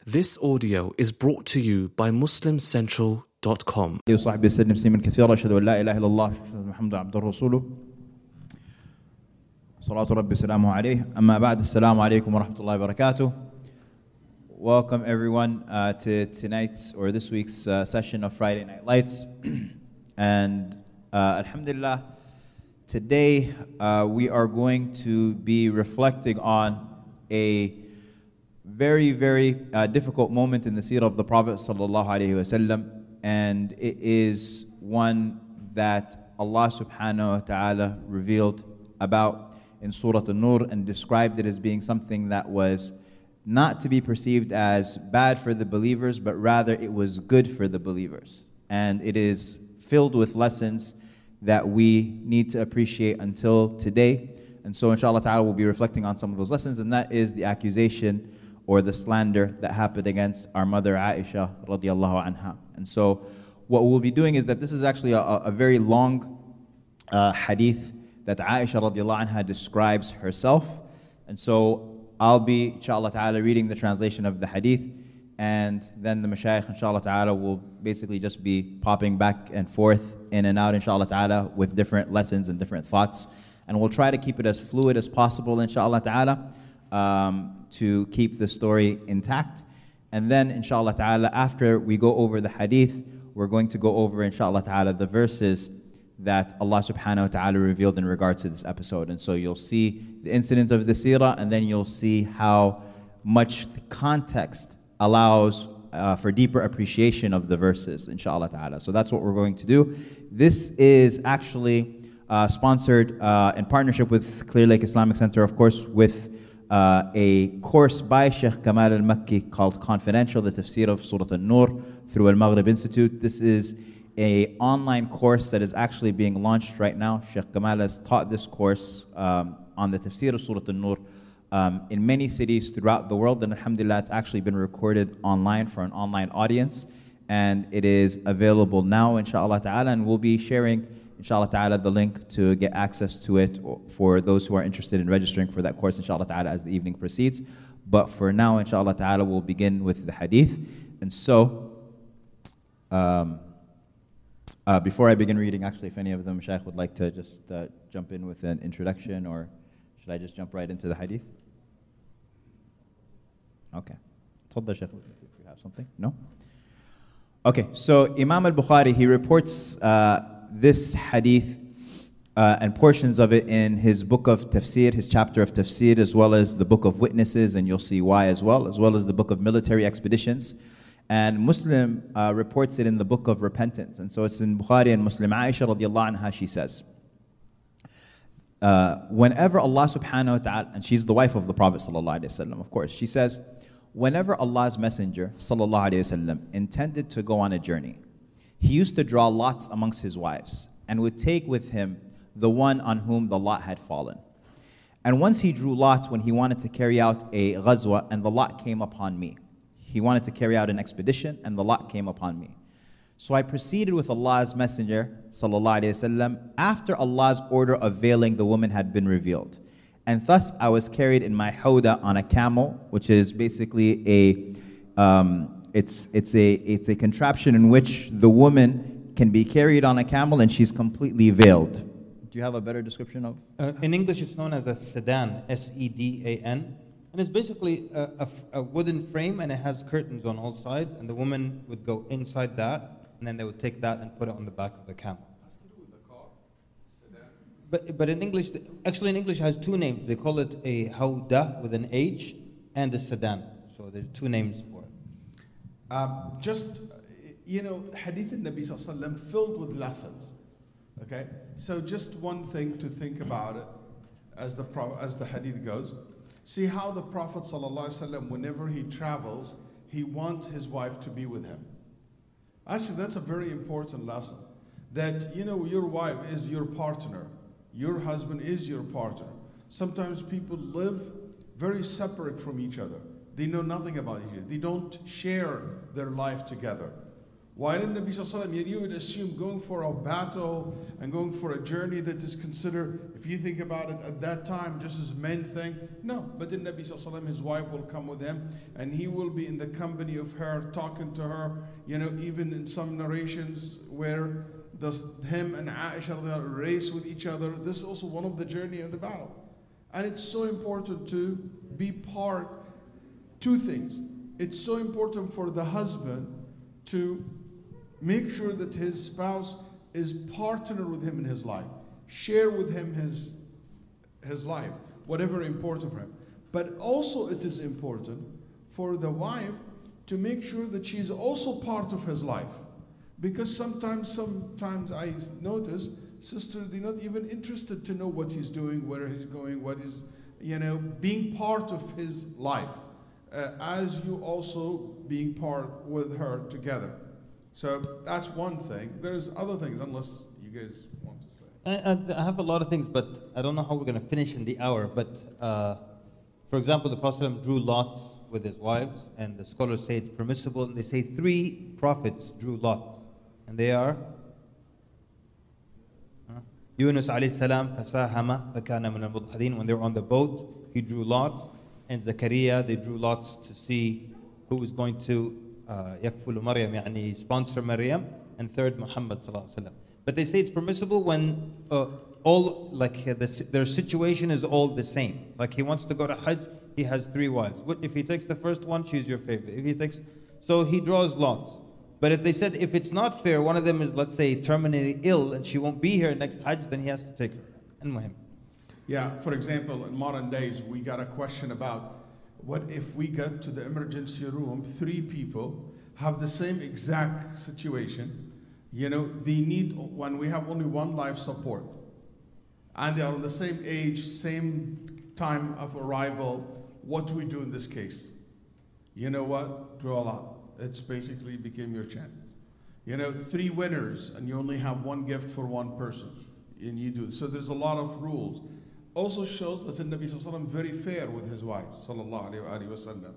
This audio is brought to you by MuslimCentral.com. وصحبه وسلم تسليما كثيرا أشهد أن لا إله إلا الله أشهد أن محمدا عبده ورسوله صلاة ربي وسلامه عليه أما بعد السلام عليكم ورحمة الله وبركاته. Welcome everyone to tonight's or this week's session of Friday Night Lights. And Alhamdulillah, today we are going to be reflecting on a very, very difficult moment in the seerah of the Prophet sallallahu alaihi wasallam, and it is one that Allah subhanahu wa ta'ala revealed about in Surah An-Nur and described it as being something that was not to be perceived as bad for the believers, but rather it was good for the believers. And it is filled with lessons that we need to appreciate until today. And so inshallah ta'ala we'll be reflecting on some of those lessons, and that is the accusation or the slander that happened against our mother Aisha radiallahu anha. And so what we'll be doing is that this is actually a very long hadith that Aisha radiallahu anha describes herself. And so I'll be inshallah ta'ala reading the translation of the hadith, and then the mashayikh inshallah ta'ala will basically just be popping back and forth in and out inshallah ta'ala with different lessons and different thoughts. And we'll try to keep it as fluid as possible inshallah ta'ala, to keep the story intact. And then inshallah ta'ala, after we go over the hadith, we're going to go over inshallah ta'ala the verses that Allah subhanahu wa ta'ala revealed in regards to this episode. And so you'll see the incident of the seerah, and then you'll see how much the context allows for deeper appreciation of the verses inshallah ta'ala. So that's what we're going to do. This is actually sponsored in partnership with Clear Lake Islamic Center, of course, with a course by Sheikh Kamal al-Makki called Confidential, the Tafsir of Surah An-Nur through Al-Maghrib Institute. This is an online course that is actually being launched right now. Sheikh Kamal has taught this course on the Tafsir of Surah An-Nur in many cities throughout the world, and alhamdulillah it's actually been recorded online for an online audience, and it is available now inshallah ta'ala, and we'll be sharing inshallah ta'ala the link to get access to it for those who are interested in registering for that course inshallah ta'ala as the evening proceeds. But for now inshallah ta'ala we'll begin with the hadith. And so before I begin reading, actually if any of the mashayikh would like to just jump in with an introduction, or should I just jump right into the hadith? Okay. Tafadhal Shaykh, if you have something. No? Okay, so Imam al-Bukhari, he reports this hadith and portions of it in his book of tafsir, his chapter of tafsir, as well as the book of witnesses, and you'll see why as well as the book of military expeditions. And Muslim reports it in the book of repentance. And so it's in Bukhari and Muslim. Aisha radiallahu anha, she says, whenever Allah subhanahu wa ta'ala, and she's the wife of the Prophet sallallahu alaihi wasallam, of course, she says, whenever Allah's messenger sallallahu alaihi wasallam intended to go on a journey, he used to draw lots amongst his wives and would take with him the one on whom the lot had fallen. And once he drew lots when he wanted to carry out a ghazwa, and the lot came upon me. He wanted to carry out an expedition and the lot came upon me. So I proceeded with Allah's messenger sallallahu alaihi wasallam after Allah's order of veiling the woman had been revealed. And thus I was carried in my hawda on a camel, which is basically it's a contraption in which the woman can be carried on a camel and she's completely veiled. Do you have a better description of? In English, it's known as a sedan, S-E-D-A-N. And it's basically a wooden frame, and it has curtains on all sides, and the woman would go inside that, and then they would take that and put it on the back of the camel. Has to do with the car, sedan. But in English, actually in English it has two names. They call it a hawda with an H and a sedan. So there's two names for it. Hadith al-Nabi sallallahu alaihi wasallam filled with lessons. Okay, so just one thing to think about it as the hadith goes. See how the Prophet sallallahu alaihi wasallam, whenever he travels, he wants his wife to be with him. Actually, that's a very important lesson. That your wife is your partner, your husband is your partner. Sometimes people live very separate from each other. They know nothing about each other. They don't share their life together. Why didn't Nabi Sallallahu Alaihi Wasallam, you would assume going for a battle and going for a journey that is considered, if you think about it at that time, just as men thing. No, but then Nabi Sallallahu Alaihi Wasallam, his wife will come with him and he will be in the company of her, talking to her, even in some narrations where him and Aisha race with each other. This is also one of the journey of the battle. And it's so important to be part, two things. It's so important for the husband to make sure that his spouse is partner with him in his life. Share with him his life, whatever important for him. But also it is important for the wife to make sure that she's also part of his life. Because sometimes I notice sisters, they're not even interested to know what he's doing, where he's going, what is, being part of his life. As you also being part with her together. So that's one thing. There's other things, unless you guys want to say. I have a lot of things, but I don't know how we're going to finish in the hour. But for example, the Prophet drew lots with his wives, and the scholars say it's permissible. And they say 3 prophets drew lots, and they are Yunus alayhi salam, fasahama, fakana min al-mudhadin. When they were on the boat, he drew lots. And Zakaria, they drew lots to see who was going to yakfulu Maryam, yani sponsor Maryam, and third Muhammad sallallahu alaihi wasallam. But they say it's permissible when their situation is all the same. Like he wants to go to Hajj, he has 3 wives. If he takes the first one, she's your favorite. So he draws lots. But if they said if it's not fair, one of them is, let's say, terminally ill and she won't be here next Hajj, then he has to take her. And muhim. Yeah, for example, in modern days, we got a question about what if we get to the emergency room, 3 people have the same exact situation. They need, when we have only one life support, and they are on the same age, same time of arrival, what do we do in this case? You know what? Draw a lot. It's basically became your chance. 3 winners, and you only have 1 gift for 1 person, and you do. So there's a lot of rules. Also shows that the Nabi Sallallahu Alaihi Wasallam very fair with his wife, Sallallahu Alaihi Wasallam,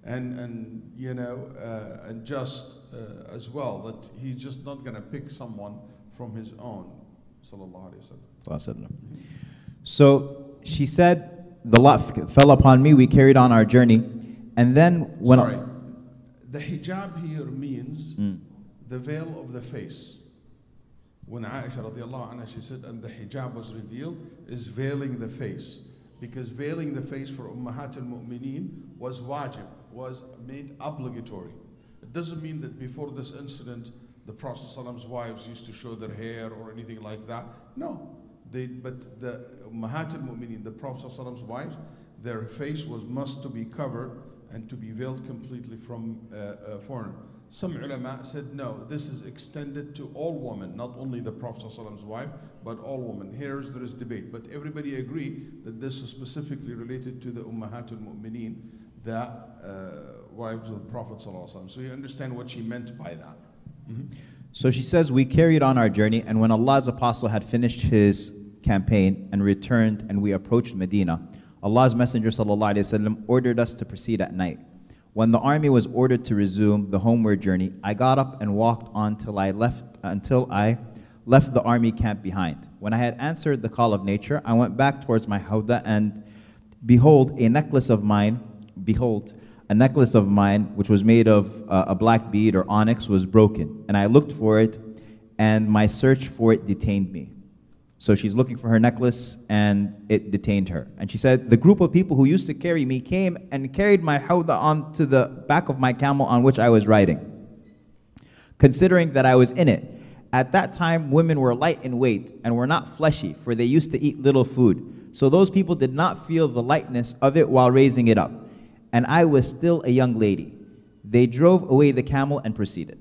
and just as well, that he's just not going to pick someone from his own, Sallallahu Alaihi Wasallam. So she said, the lot fell upon me, we carried on our journey, and then when the hijab here means the veil of the face. When Aisha radiallahu anha, she said, and the hijab was revealed, is veiling the face. Because veiling the face for Ummahat al-Mu'mineen was wajib, was made obligatory. It doesn't mean that before this incident, the Prophet ﷺ's wives used to show their hair or anything like that. No. But the Ummahat al-Mu'mineen, the Prophet ﷺ's wives, their face must to be covered and to be veiled completely from foreign. Some ulama said, no, this is extended to all women, not only the Prophet ﷺ's wife, but all women. There is debate, but everybody agree that this is specifically related to the Ummahatul Mu'mineen, the wives of the Prophet ﷺ. So you understand what she meant by that. Mm-hmm. So she says, we carried on our journey, and when Allah's apostle had finished his campaign and returned and we approached Medina, Allah's Messenger ﷺ ordered us to proceed at night. When the army was ordered to resume the homeward journey, I got up and walked on until I left the army camp behind. When I had answered the call of nature, I went back towards my hawda, and behold, a necklace of mine, which was made of a black bead or onyx, was broken. And I looked for it, and my search for it detained me. So she's looking for her necklace, and it detained her. And she said, the group of people who used to carry me came and carried my hawda onto the back of my camel on which I was riding, considering that I was in it. At that time, women were light in weight and were not fleshy, for they used to eat little food. So those people did not feel the lightness of it while raising it up. And I was still a young lady. They drove away the camel and proceeded.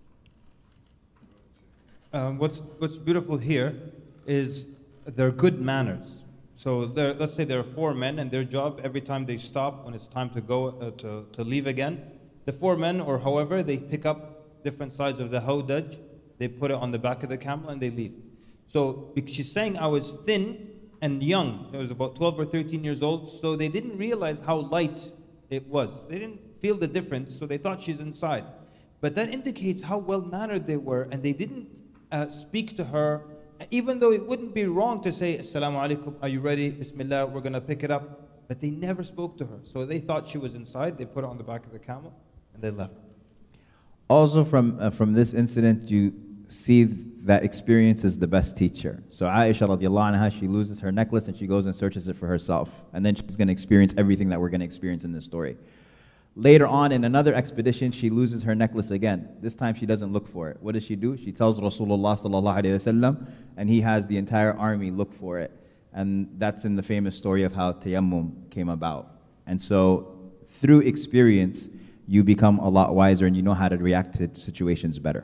What's beautiful here is their good manners. So let's say there are 4 men, and their job every time they stop when it's time to go to leave again, the 4 men, or however, they pick up different sides of the hawdaj, they put it on the back of the camel, and they leave. So because she's saying I was thin and young, I was about 12 or 13 years old, so they didn't realize how light it was. They didn't feel the difference, so they thought she's inside. But that indicates how well-mannered they were, and they didn't speak to her, even though it wouldn't be wrong to say, Assalamu alaikum, are you ready? Bismillah, we're going to pick it up. But they never spoke to her. So they thought she was inside, they put her on the back of the camel, and they left. Also from this incident, you see that experience is the best teacher. So Aisha radiallahu anha, she loses her necklace and she goes and searches it for herself. And then she's going to experience everything that we're going to experience in this story. Later on, in another expedition, she loses her necklace again. This time she doesn't look for it. What does she do? She tells Rasulullah sallallahu alayhi wasallam, and he has the entire army look for it. And that's in the famous story of how tayammum came about. And so through experience, you become a lot wiser and you know how to react to situations better.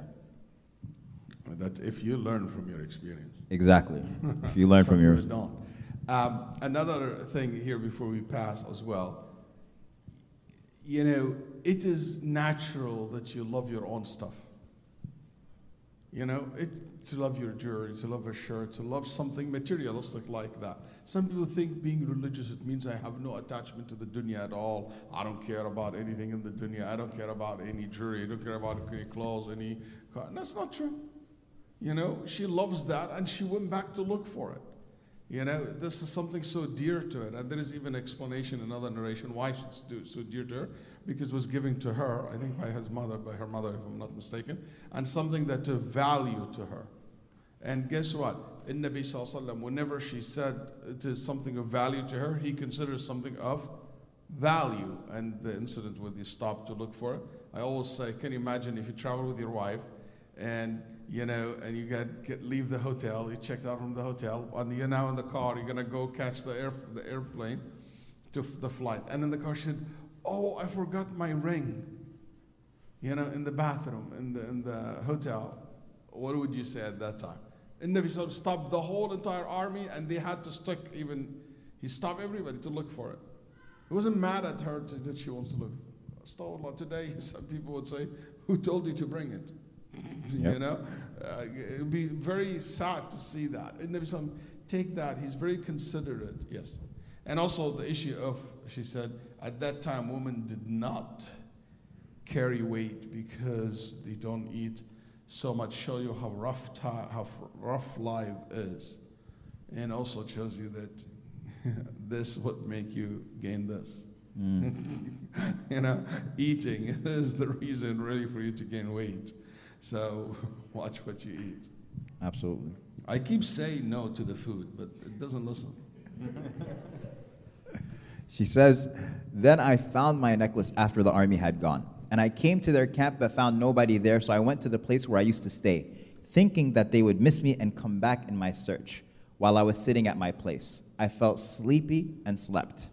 That's if you learn from your experience. Exactly. If you learn Some from yours. people don't. Another thing here before we pass as well. You know, it is natural that you love your own stuff. You know, to love your jewelry, to love a shirt, to love something materialistic like that. Some people think being religious, it means I have no attachment to the dunya at all. I don't care about anything in the dunya. I don't care about any jewelry. I don't care about any clothes, any car. And that's not true. You know, she loves that and she went back to look for it. You know, this is something so dear to it. And there is even explanation in another narration why it's so dear to her. Because it was given to her, I think by her mother, if I'm not mistaken, and something that to value to her. And guess what? In Nabi Sallallahu Alaihi Wasallam, whenever she said it is something of value to her, he considers something of value. And the incident where he stopped to look for it, I always say, can you imagine if you travel with your wife and you know, and you leave the hotel, you checked out from the hotel, and you're now in the car, you're gonna go catch the airplane to the flight. And in the car she said, oh, I forgot my ring, you know, in the bathroom, in the hotel. What would you say at that time? And Nabi stopped the whole entire army, and they had to he stopped everybody to look for it. He wasn't mad at her that she wants to look. Astaghfirullah, today some people would say, who told you to bring it? Yep. You know, it would be very sad to see that. And Nabi take that, he's very considerate, yes. And also the issue of, she said, at that time women did not carry weight because they don't eat so much. Show you how rough life is. And also shows you that this would make you gain this. You know, eating is the reason really for you to gain weight. So watch what you eat. Absolutely. I keep saying no to the food, but it doesn't listen. She says, then I found my necklace after the army had gone. And I came to their camp but found nobody there, so I went to the place where I used to stay, thinking that they would miss me and come back in my search. While I was sitting at my place, I felt sleepy and slept.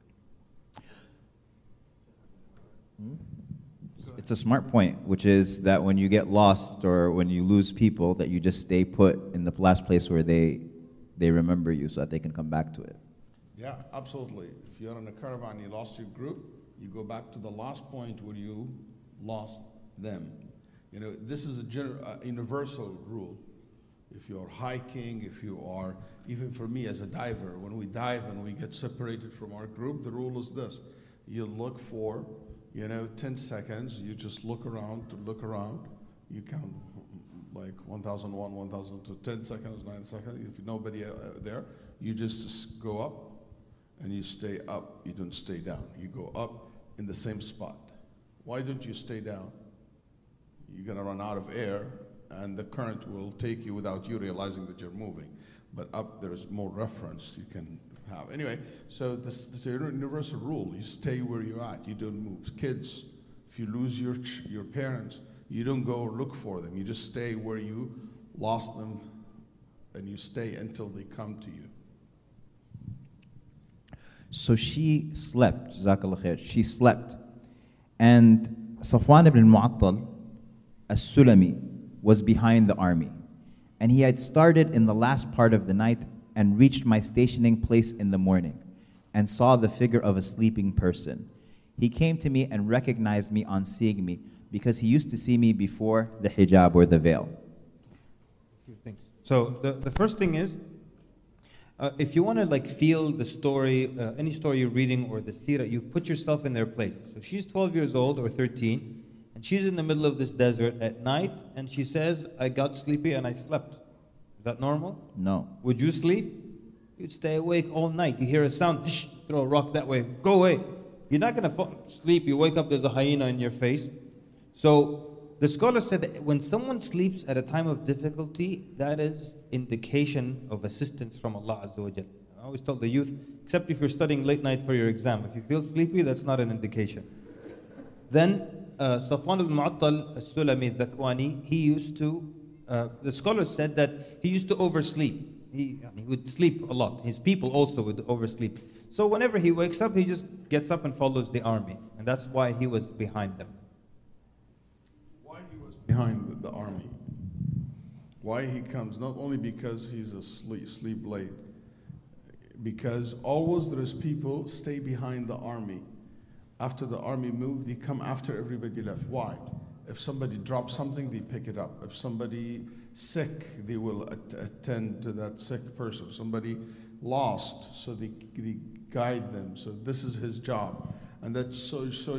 It's a smart point, which is that when you get lost or when you lose people, that you just stay put in the last place where they remember you so that they can come back to it. Yeah, absolutely. If you're in a caravan, you lost your group, you go back to the last point where you lost them. You know, this is a universal rule. If you're hiking, if you are, even for me as a diver, when we dive and we get separated from our group, the rule is this. You look for, 10 seconds, you just look around, you count like 1001, 1002, 10 seconds, 9 seconds, if nobody there, you just go up and you stay up, you don't stay down. You go up in the same spot. Why don't you stay down? You're gonna run out of air and the current will take you without you realizing that you're moving. But up there's more reference you can have. Anyway, so this is a universal rule. You stay where you're at, you don't move. Kids, if you lose your parents, you don't go look for them. You just stay where you lost them and you stay until they come to you. So she slept, Jazakallah khair, she slept. And Safwan ibn Mu'attal as-Sulami was behind the army. And he had started in the last part of the night and reached my stationing place in the morning and saw the figure of a sleeping person. He came to me and recognized me on seeing me because he used to see me before the hijab or the veil. A few things. So the first thing is, if you want to feel the story, any story you're reading or the seerah, you put yourself in their place. So she's 12 years old or 13, And she's in the middle of this desert at night, and she says, I got sleepy and I slept. Is that normal? No. Would you sleep? You'd stay awake all night. You hear a sound, shh, throw a rock that way, go away. You're not going to sleep. You wake up, there's a hyena in your face. So the scholar said that when someone sleeps at a time of difficulty, that is indication of assistance from Allah Azza wa Jal. I always tell the youth, except if you're studying late night for your exam. If you feel sleepy, that's not an indication. Then Safwan ibn Mu'attal as-Sulami al-Dhakwani, he used to, the scholar said that he used to oversleep. He would sleep a lot. His people also would oversleep. So whenever he wakes up, he just gets up and follows the army. And that's why he was behind them. Why he was behind the army? Why he comes? Not only because he's sleep late, because always there is people stay behind the army. After the army moved, they come after everybody left. Why? If somebody drops something, they pick it up. If somebody sick, they will attend to that sick person. Somebody lost, so they guide them. So this is his job. And that show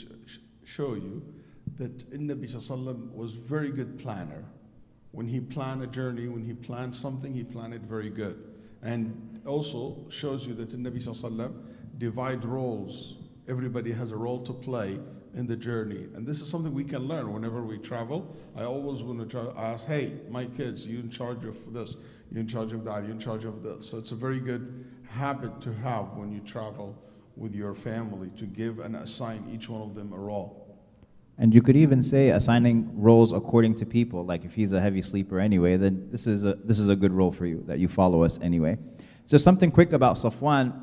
you that Nabi Sallallahu was very good planner. When he planned a journey, when he planned something, he planned it very good. And also shows you that Nabi Sallallahu divide roles. Everybody has a role to play in the journey. And this is something we can learn whenever we travel. I always want to ask, hey, my kids, you in charge of this, you in charge of that, you in charge of this. So it's a very good habit to have when you travel with your family, to give and assign each one of them a role. And you could even say assigning roles according to people. Like if he's a heavy sleeper anyway, then this is a good role for you, that you follow us anyway. So something quick about Safwan.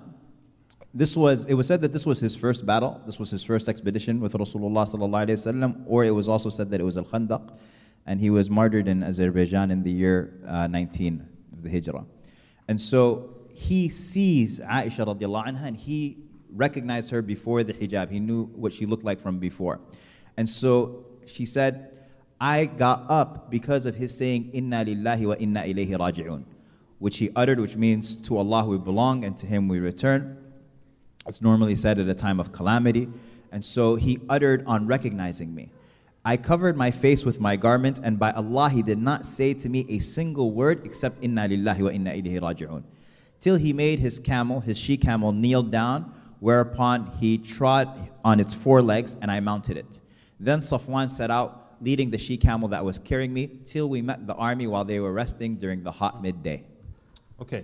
It was said that this was his first battle, this was his first expedition with Rasulullah sallallahu alaihi wasallam, or it was also said that it was Al-Khandaq, and he was martyred in Azerbaijan in the year 19 of the Hijrah. And so he sees Aisha radiallahu anha, and he recognized her before the hijab. He knew what she looked like from before. And so she said, I got up because of his saying, Inna lillahi wa inna ilayhi raji'un, which he uttered, which means to Allah we belong and to him we return. It's normally said at a time of calamity. And so he uttered on recognizing me. I covered my face with my garment, and by Allah, he did not say to me a single word except Inna lillahi wa inna ilayhi raji'un. Till he made his she-camel kneel down, whereupon he trod on its four legs, and I mounted it. Then Safwan set out, leading the she-camel that was carrying me, till we met the army while they were resting during the hot midday. Okay,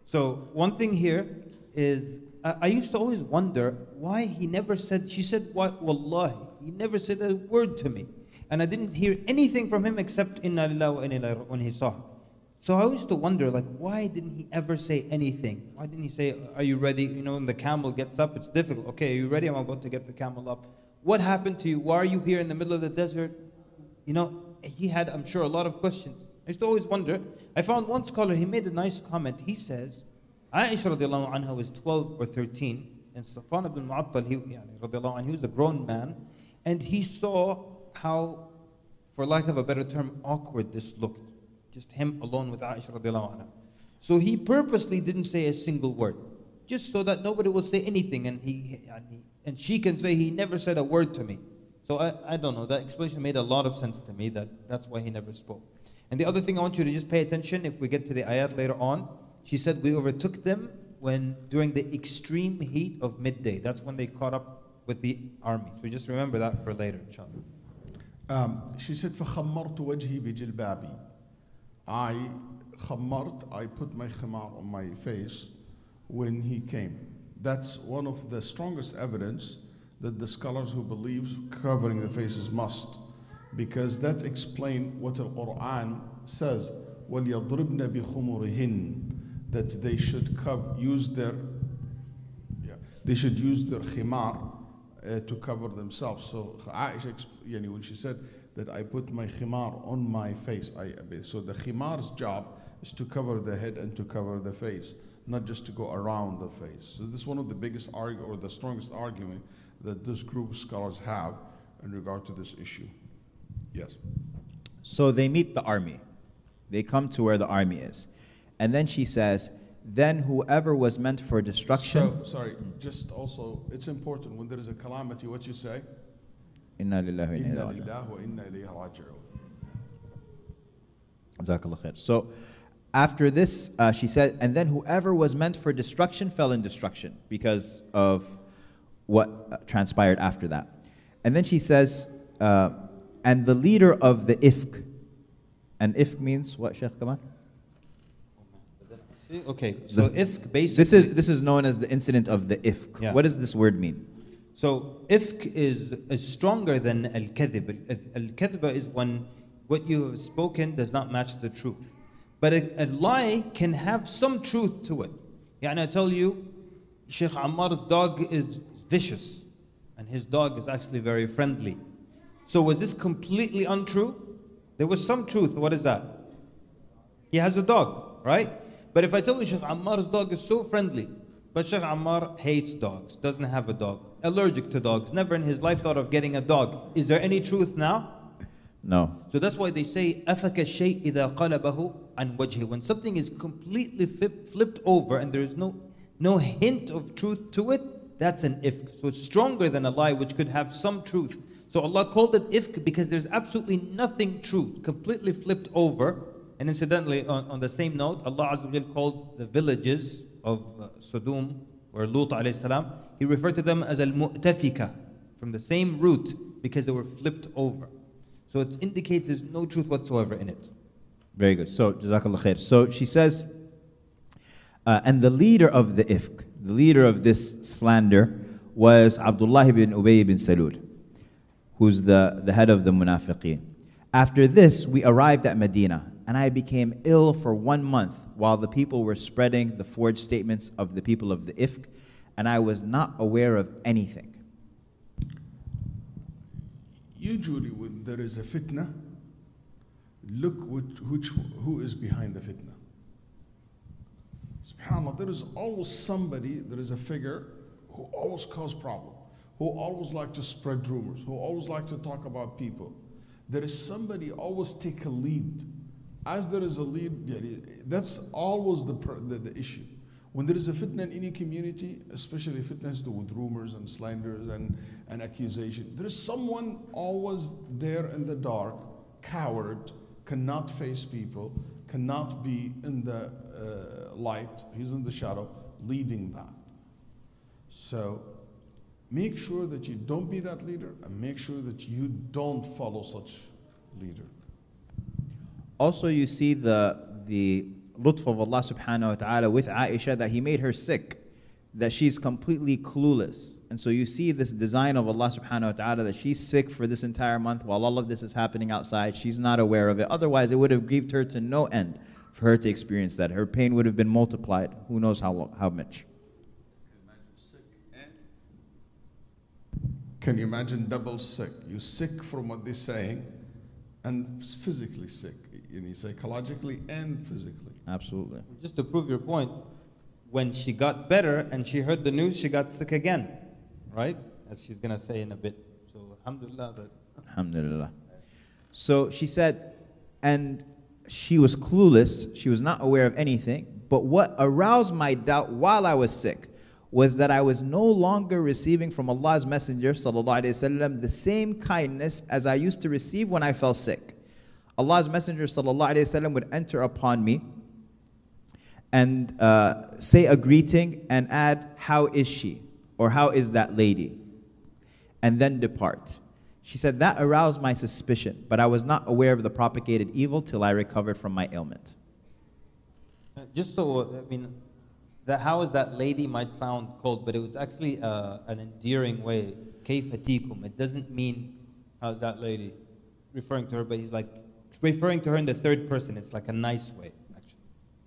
so one thing here is, I used to always wonder why he never said, she said, Wallahi, he never said a word to me. And I didn't hear anything from him except Inna lillahi wa inna ilayhi when he saw him. So I used to wonder, like, why didn't he ever say anything? Why didn't he say, are you ready? You know, when the camel gets up, it's difficult. Okay, are you ready? I'm about to get the camel up. What happened to you? Why are you here in the middle of the desert? You know, he had, I'm sure, a lot of questions. I used to always wonder. I found one scholar, he made a nice comment. He says, Aisha radiallahu anha was 12 or 13, and Safwan ibn Mu'attal, he was a grown man, and he saw how, for lack of a better term, awkward this looked. Just him alone with Aisha radiallahu anha. So he purposely didn't say a single word, just so that nobody will say anything, and she can say he never said a word to me. So I don't know, that explanation made a lot of sense to me, that's why he never spoke. And the other thing I want you to just pay attention, if we get to the ayat later on, she said we overtook them during the extreme heat of midday. That's when they caught up with the army. So just remember that for later, inshallah. She said, فَخَمَّرْتُ وَجْهِي بِجِلْبَابِي. I put my khimar on my face when he came. That's one of the strongest evidence that the scholars who believe covering the face is must, because that explains what the Quran says, وَلْيَضْرِبْنَ بِخُمُرِهِنَّ, that they should use their khimar to cover themselves. So Aisha, when she said that I put my khimar on my face, so the khimar's job is to cover the head and to cover the face, not just to go around the face. So this is one of the biggest or the strongest argument that this group of scholars have in regard to this issue. Yes. So they meet the army. They come to where the army is. And then she says, then whoever was meant for destruction... So, sorry, just also, it's important when there is a calamity, what you say? Inna lillahi wa inna Inna ilayhi raji'un. lillahi wa inna ilayhi raji'un. Jazakallah khair. So after this, she said, and then whoever was meant for destruction fell in destruction because of what transpired after that. And then she says, and the leader of the ifk, and ifk means what, Shaykh Kamal? Okay, so ifk basically... This is known as the incident of the ifk. Yeah. What does this word mean? So ifk is stronger than al-kadhib. Al-kadhib is when what you have spoken does not match the truth. But a lie can have some truth to it. Yani I tell you, Sheikh Ammar's dog is vicious, and his dog is actually very friendly. So was this completely untrue? There was some truth. What is that? He has a dog, right? But if I tell you Sheikh Ammar's dog is so friendly, but Sheikh Ammar hates dogs, doesn't have a dog, allergic to dogs, never in his life thought of getting a dog. Is there any truth now? No. So that's why they say أَفَكَ الشَّيْء إِذَا قَلَبَهُ عَنْ وَجْهِ. When something is completely flipped over and there is no hint of truth to it, that's an ifk. So it's stronger than a lie which could have some truth. So Allah called it ifk because there's absolutely nothing true, completely flipped over. And incidentally, on the same note, Allah Azza wa Jal called the villages of Sodom, or Lut alayhi salam, He referred to them as al-mu'tafika, from the same root, because they were flipped over. So it indicates there's no truth whatsoever in it. Very good. So, Jazakallah khair. So she says, and the leader of the ifk, the leader of this slander, was Abdullah ibn Ubay ibn Salul, who's the head of the munafiqeen. After this, we arrived at Medina, and I became ill for 1 month while the people were spreading the forged statements of the people of the ifk, and I was not aware of anything. Usually when there is a fitna, look who is behind the fitna. SubhanAllah, there is always somebody, there is a figure who always cause problem, who always like to spread rumors, who always like to talk about people. There is somebody always take a lead. As there is a lead, that's always the issue. When there is a fitna in any community, especially fitna has to do with rumors and slanders and accusation, there is someone always there in the dark, coward, cannot face people, cannot be in the light, he's in the shadow, leading that. So make sure that you don't be that leader, and make sure that you don't follow such leader. Also, you see the lutf of Allah subhanahu wa ta'ala with Aisha, that He made her sick, that she's completely clueless. And so you see this design of Allah subhanahu wa ta'ala, that she's sick for this entire month while all of this is happening outside. She's not aware of it. Otherwise, it would have grieved her to no end for her to experience that. Her pain would have been multiplied. Who knows how much. Can you imagine double sick? You're sick from what they're saying, and physically sick, psychologically and physically. Absolutely. Just to prove your point, when she got better and she heard the news, she got sick again, right? As she's going to say in a bit. So, alhamdulillah. Alhamdulillah. So she said, and she was clueless, she was not aware of anything, but what aroused my doubt while I was sick was that I was no longer receiving from Allah's Messenger sallallahu alaihi wasallam the same kindness as I used to receive when I fell sick. Allah's Messenger sallallahu alaihi wasallam would enter upon me and say a greeting and add, "How is she?" or "How is that lady?" and then depart. She said, that aroused my suspicion, but I was not aware of the propagated evil till I recovered from my ailment. Just so, that "how is that lady" might sound cold, but it was actually an endearing way. كيف تيكم. It doesn't mean "how's that lady," referring to her, but he's like referring to her in the third person. It's like a nice way, actually.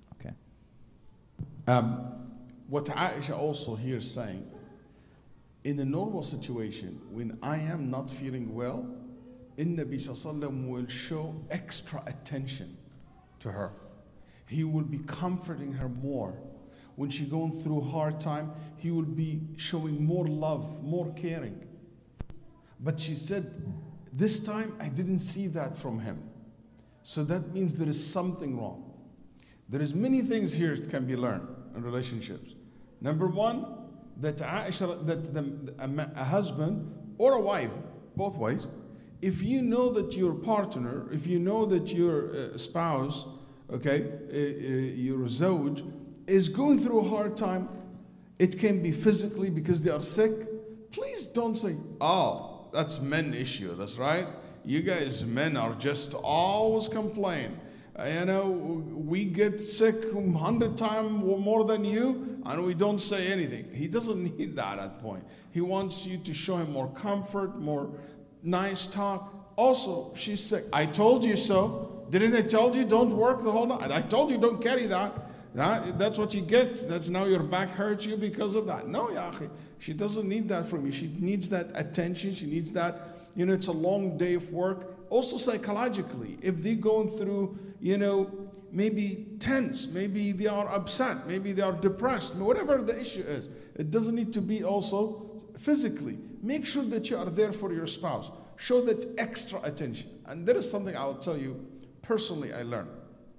Okay. What Aisha also here is saying, in a normal situation, when I am not feeling well, Nabi Sallallahu Alaihi Wasallam will show extra attention to her. He will be comforting her more. When she's going through a hard time, he will be showing more love, more caring. But she said, this time I didn't see that from him. So that means there is something wrong. There is many things here that can be learned in relationships. Number one, that a husband or a wife both ways. If you know that your partner, if you know that your spouse, okay, your zawj, is going through a hard time, it can be physically because they are sick, please don't say, oh, that's men issue, that's right. You guys men are just always complain. We get sick 100 times more than you, and we don't say anything. He doesn't need that at point. He wants you to show him more comfort, more nice talk. Also, she's sick. I told you so. Didn't I tell you don't work the whole night? I told you don't carry that. That's what you get. That's now your back hurts you because of that. No, ya akhi. She doesn't need that from you. She needs that attention. She needs that, it's a long day of work. Also psychologically, if they're going through, maybe tense, maybe they are upset, maybe they are depressed, whatever the issue is, it doesn't need to be also physically. Make sure that you are there for your spouse. Show that extra attention. And there is something I'll tell you, personally I learned.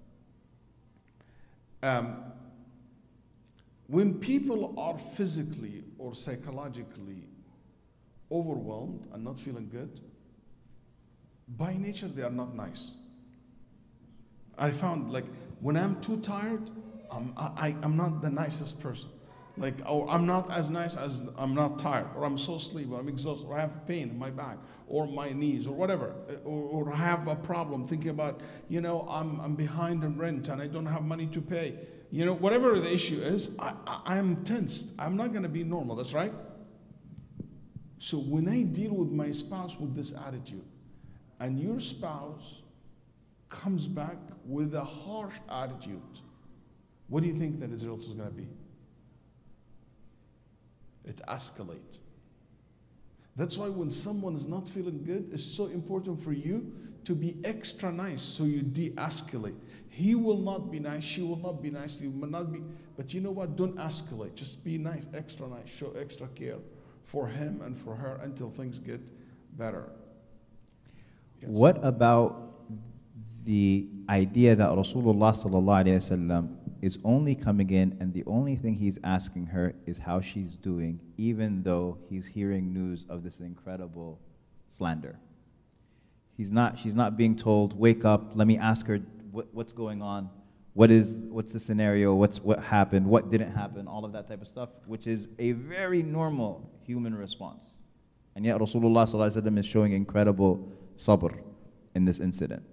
When people are physically or psychologically overwhelmed and not feeling good, by nature they are not nice. I found when I'm too tired, I'm not the nicest person. Or I'm not as nice as I'm not tired, or I'm so sleepy, or I'm exhausted, or I have pain in my back, or my knees, or whatever, or I have a problem thinking about, I'm behind in rent and I don't have money to pay. Whatever the issue is, I'm tensed. I'm not going to be normal. That's right. So when I deal with my spouse with this attitude, and your spouse comes back with a harsh attitude, what do you think the result is going to be? It escalates. That's why when someone is not feeling good, it's so important for you to be extra nice so you de-escalate. He will not be nice, she will not be nice, you will not be, but you know what? Don't escalate. Just be nice, extra nice. Show extra care for him and for her until things get better. Yes. What about the idea that Rasulullah sallallahu alaihi wasallam is only coming in and the only thing he's asking her is how she's doing, even though he's hearing news of this incredible slander? She's not being told, wake up, let me ask her what's going on, what's the scenario, what happened, what didn't happen, all of that type of stuff, which is a very normal human response. And yet Rasulullah sallallahu alaihi wasallam is showing incredible sabr in this incident.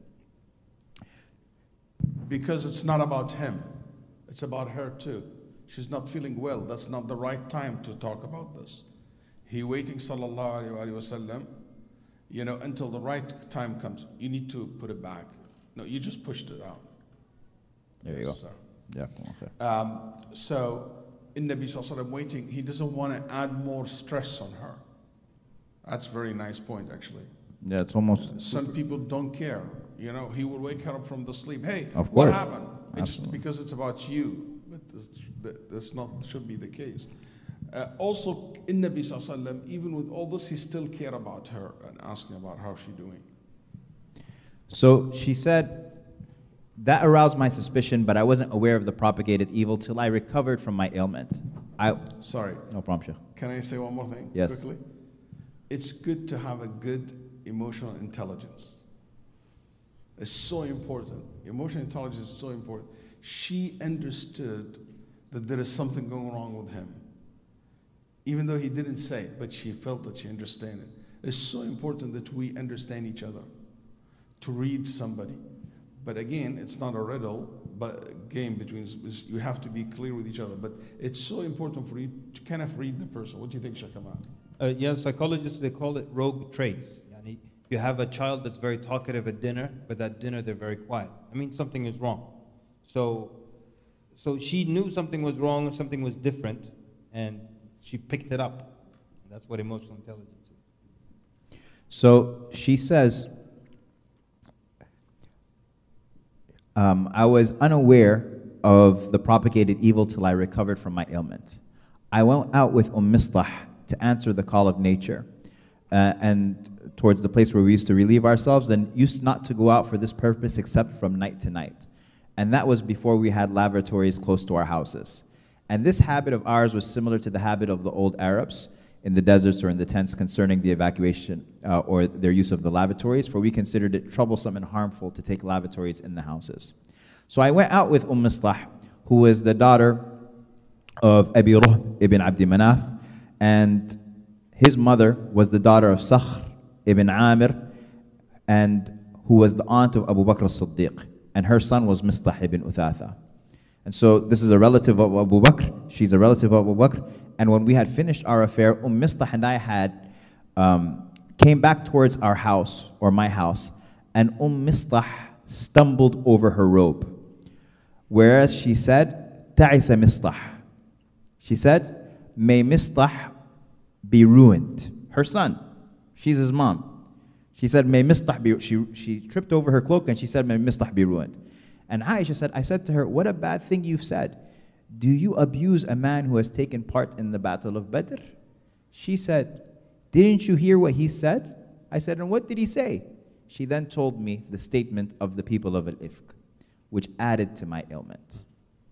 Because it's not about him. It's about her too. She's not feeling well. That's not the right time to talk about this. He waiting, sallallahu alaihi wasallam, until the right time comes. You need to put it back. No, you just pushed it out. There you go. So, yeah. Okay. So in Nabi sallallahu alaihi wasallam waiting, he doesn't want to add more stress on her. That's a very nice point, actually. Yeah, it's almost. Some people don't care. He will wake her up from the sleep. Hey, of what course. happened? It's just because it's about you. But that's not should be the case. Also, in Nabi sallallahu alaihi wasallam, even with all this, he still care about her and asking about how she's doing. So she said, that aroused my suspicion, but I wasn't aware of the propagated evil till I recovered from my ailment. Sorry. No problem, Sheikh. Can I say one more thing? Yes. Quickly? It's good to have a good emotional intelligence. It's so important. Emotional intelligence is so important. She understood that there is something going wrong with him. Even though he didn't say it, but she felt it, she understood it. It's so important that we understand each other, to read somebody. But again, it's not a riddle, but a game between, you have to be clear with each other. But it's so important for you to kind of read the person. What do you think, Sheikh Kamal? Psychologists, they call it rogue traits. You have a child that's very talkative at dinner, but at dinner they're very quiet. Something is wrong. So she knew something was wrong, something was different, and she picked it up. That's what emotional intelligence is. So she says, I was unaware of the propagated evil till I recovered from my ailment. I went out with Mistah to answer the call of nature, and towards the place where we used to relieve ourselves, and used not to go out for this purpose except from night to night. And that was before we had lavatories close to our houses. And this habit of ours was similar to the habit of the old Arabs in the deserts or in the tents concerning the evacuation or their use of the lavatories, for we considered it troublesome and harmful to take lavatories in the houses. So I went out with Mistah, who was the daughter of Abi Ruh ibn Abdi Manaf, and his mother was the daughter of Sakhr ibn Amir, and who was the aunt of Abu Bakr as-Siddiq, and her son was Mistah ibn Uthatha. And so this is a relative of Abu Bakr, she's a relative of Abu Bakr, and when we had finished our affair, Mistah and I had came back towards our house, or my house, and Mistah stumbled over her robe. Whereas she said, Ta'isa Mistah. She said, may Mistah be ruined. Her son, she's his mom. She said, may Mistah be, she tripped over her cloak and she said, may Mistah be ruined. And Aisha said, I said to her, what a bad thing you've said. Do you abuse a man who has taken part in the battle of Badr? She said, didn't you hear what he said? I said, and what did he say? She then told me the statement of the people of Al-Ifk, which added to my ailment.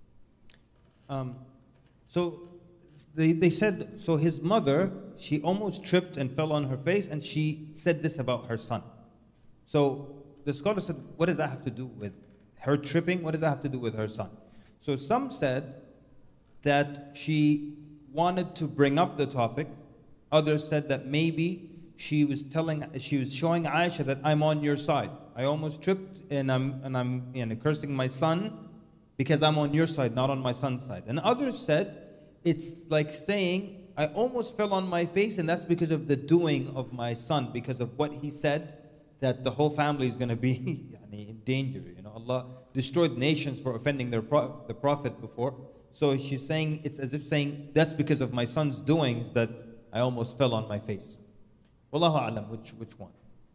So they said, so his mother, she almost tripped and fell on her face, and she said this about her son. So the scholar said, what does that have to do with her tripping? What does that have to do with her son? So some said that she wanted to bring up the topic. Others said that maybe she was showing Aisha that I'm on your side. I almost tripped and I'm cursing my son because I'm on your side, not on my son's side. And others said it's like saying I almost fell on my face, and that's because of the doing of my son, because of what he said, that the whole family is going to be in danger. You know, Allah destroyed nations for offending the Prophet before. So she's saying, it's as if saying, that's because of my son's doings that I almost fell on my face. Wallahu a'lam, which one?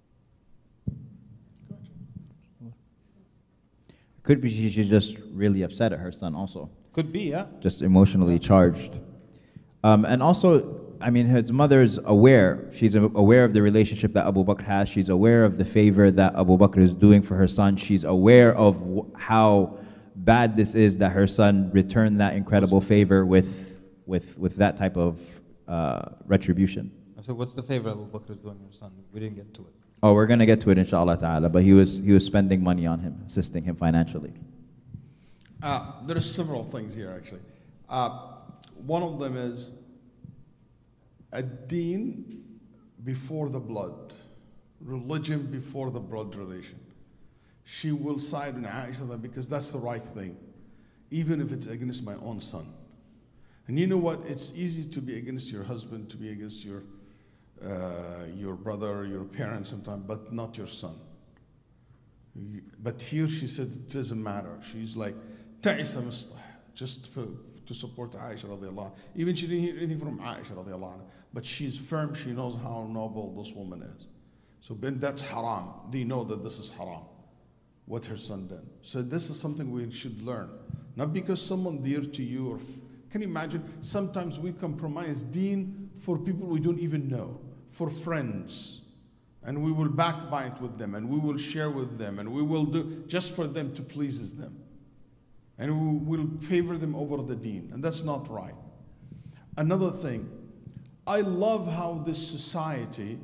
Could be she's just really upset at her son also. Could be, yeah. Just emotionally charged. And also, I mean, his mother's aware. She's aware of the relationship that Abu Bakr has. She's aware of the favor that Abu Bakr is doing for her son. She's aware of how bad this is that her son returned that incredible favor with that type of retribution. So what's the favor Abu Bakr is doing for her son? We didn't get to it. Oh, we're going to get to it inshallah ta'ala, but he was spending money on him, assisting him financially. There are several things here actually. One of them is a deen before the blood, religion before the blood relation. She will side with Aisha because that's the right thing, even if it's against my own son. And you know what? It's easy to be against your husband, to be against your brother, your parents sometimes, but not your son. But here she said it doesn't matter. She's like, Ta'isa Mistah, just to support Aisha radiallahu anha. Even she didn't hear anything from Aisha radiallahu anha, but she's firm, she knows how noble this woman is. So then that's haram. They know that this is haram, what her son did. So this is something we should learn. Not because someone dear to you, or can you imagine, sometimes we compromise deen for people we don't even know, for friends. And we will backbite with them, and we will share with them, and we will do just for them to please them. And we will favor them over the deen, and that's not right. Another thing, I love how this society,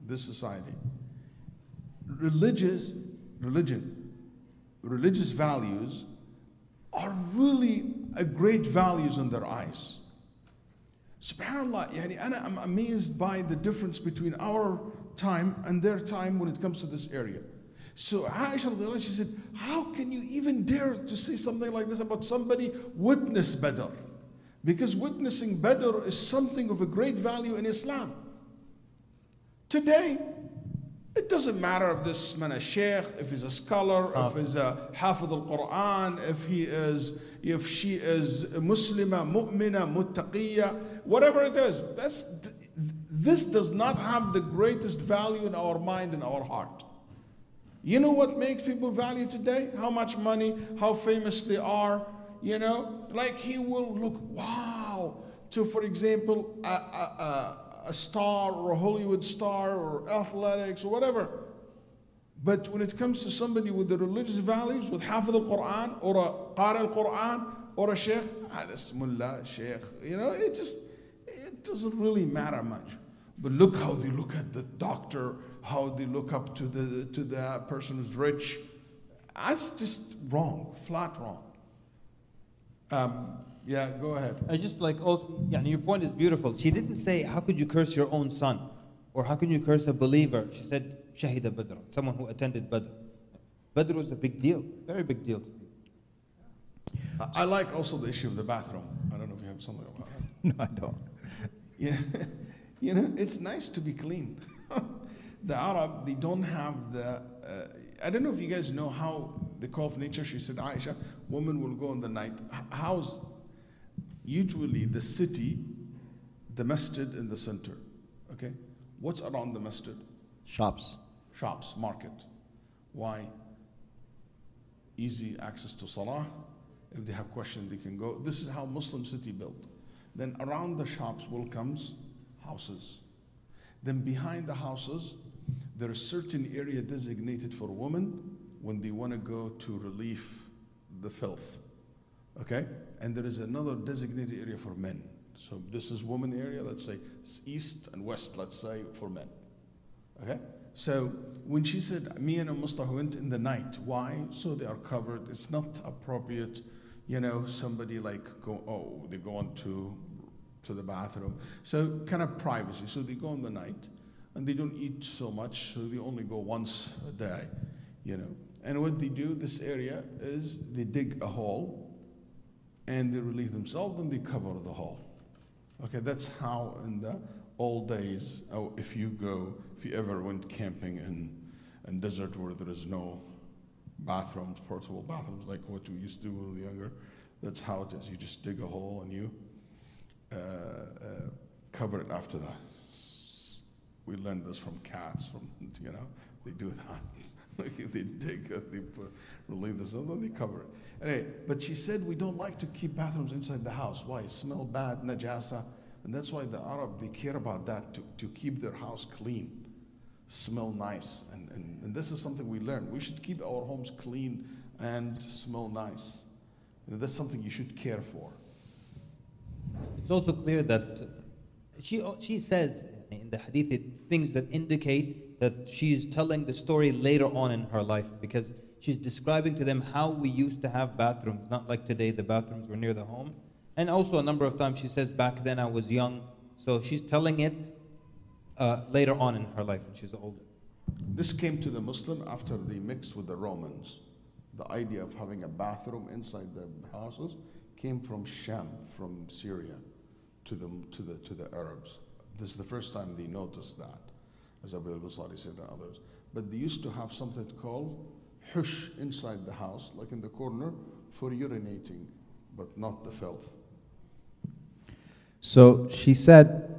religious values are really a great values in their eyes. SubhanAllah, I'm amazed by the difference between our time and their time when it comes to this area. So Aisha, she said, how can you even dare to say something like this about somebody witness Badr? Because witnessing Badr is something of a great value in Islam. Today, it doesn't matter if this man a sheikh, if he's a scholar, if he's a hafidh al-Quran, if she is a Muslima, mu'mina, muttaqiyya, whatever it is. This does not have the greatest value in our mind and our heart. You know what makes people value today? How much money, how famous they are, you know? Like he will look, wow, to, for example, a star or a Hollywood star or athletics or whatever. But when it comes to somebody with the religious values, with hafidh al-Quran or a qari al-Quran or a sheikh, mullah, sheikh, you know, it doesn't really matter much. But look how they look at the doctor how they look up to the person who's rich. That's just wrong, flat wrong. Yeah, go ahead. I just like also, yeah, your point is beautiful. She didn't say, how could you curse your own son? Or how can you curse a believer? She said, Shahida Badr, someone who attended Badr. Badr was a big deal, very big deal to me. I like also the issue of the bathroom. I don't know if you have something about it. No, I don't. Yeah, it's nice to be clean. The Arab, they don't have the. I don't know if you guys know how the call of nature. She said, Aisha, women will go in the night. How's usually the city, the masjid in the center? Okay, what's around the masjid? Shops. Shops, market. Why? Easy access to salah. If they have questions, they can go. This is how Muslim city built. Then around the shops will comes houses. Then behind the houses, there is certain area designated for women when they want to go to relieve the filth. Okay? And there is another designated area for men. So this is woman area, let's say east and west, let's say, for men. Okay? So when she said, me and Mustafa went in the night, why? So they are covered. It's not appropriate, somebody like they go on to the bathroom. So kind of privacy. So they go in the night and they don't eat so much, so they only go once a day, And what they do, this area, is they dig a hole and they relieve themselves and they cover the hole. Okay, that's how in the old days, if you ever went camping in desert where there is no bathrooms, portable bathrooms, like what we used to do when we were younger, that's how it is. You just dig a hole and you cover it after that. We learned this from cats, they do that. They dig, they relieve the sun, and they cover it. Anyway, but she said we don't like to keep bathrooms inside the house. Why? Smell bad, najasa. And that's why the Arab, they care about that, to keep their house clean, smell nice. And this is something we learned. We should keep our homes clean and smell nice. That's something you should care for. It's also clear that she says in the hadith things that indicate that she's telling the story later on in her life, because she's describing to them how we used to have bathrooms, not like today, the bathrooms were near the home. And also a number of times she says, back then I was young. So she's telling it later on in her life when she's older. This came to the Muslim after they mixed with the Romans. The idea of having a bathroom inside the houses came from Sham, from Syria, to the Arabs. This is the first time they noticed that, as Abu al-Basri said and others. But they used to have something called hush inside the house, like in the corner, for urinating, but not the filth. So she said,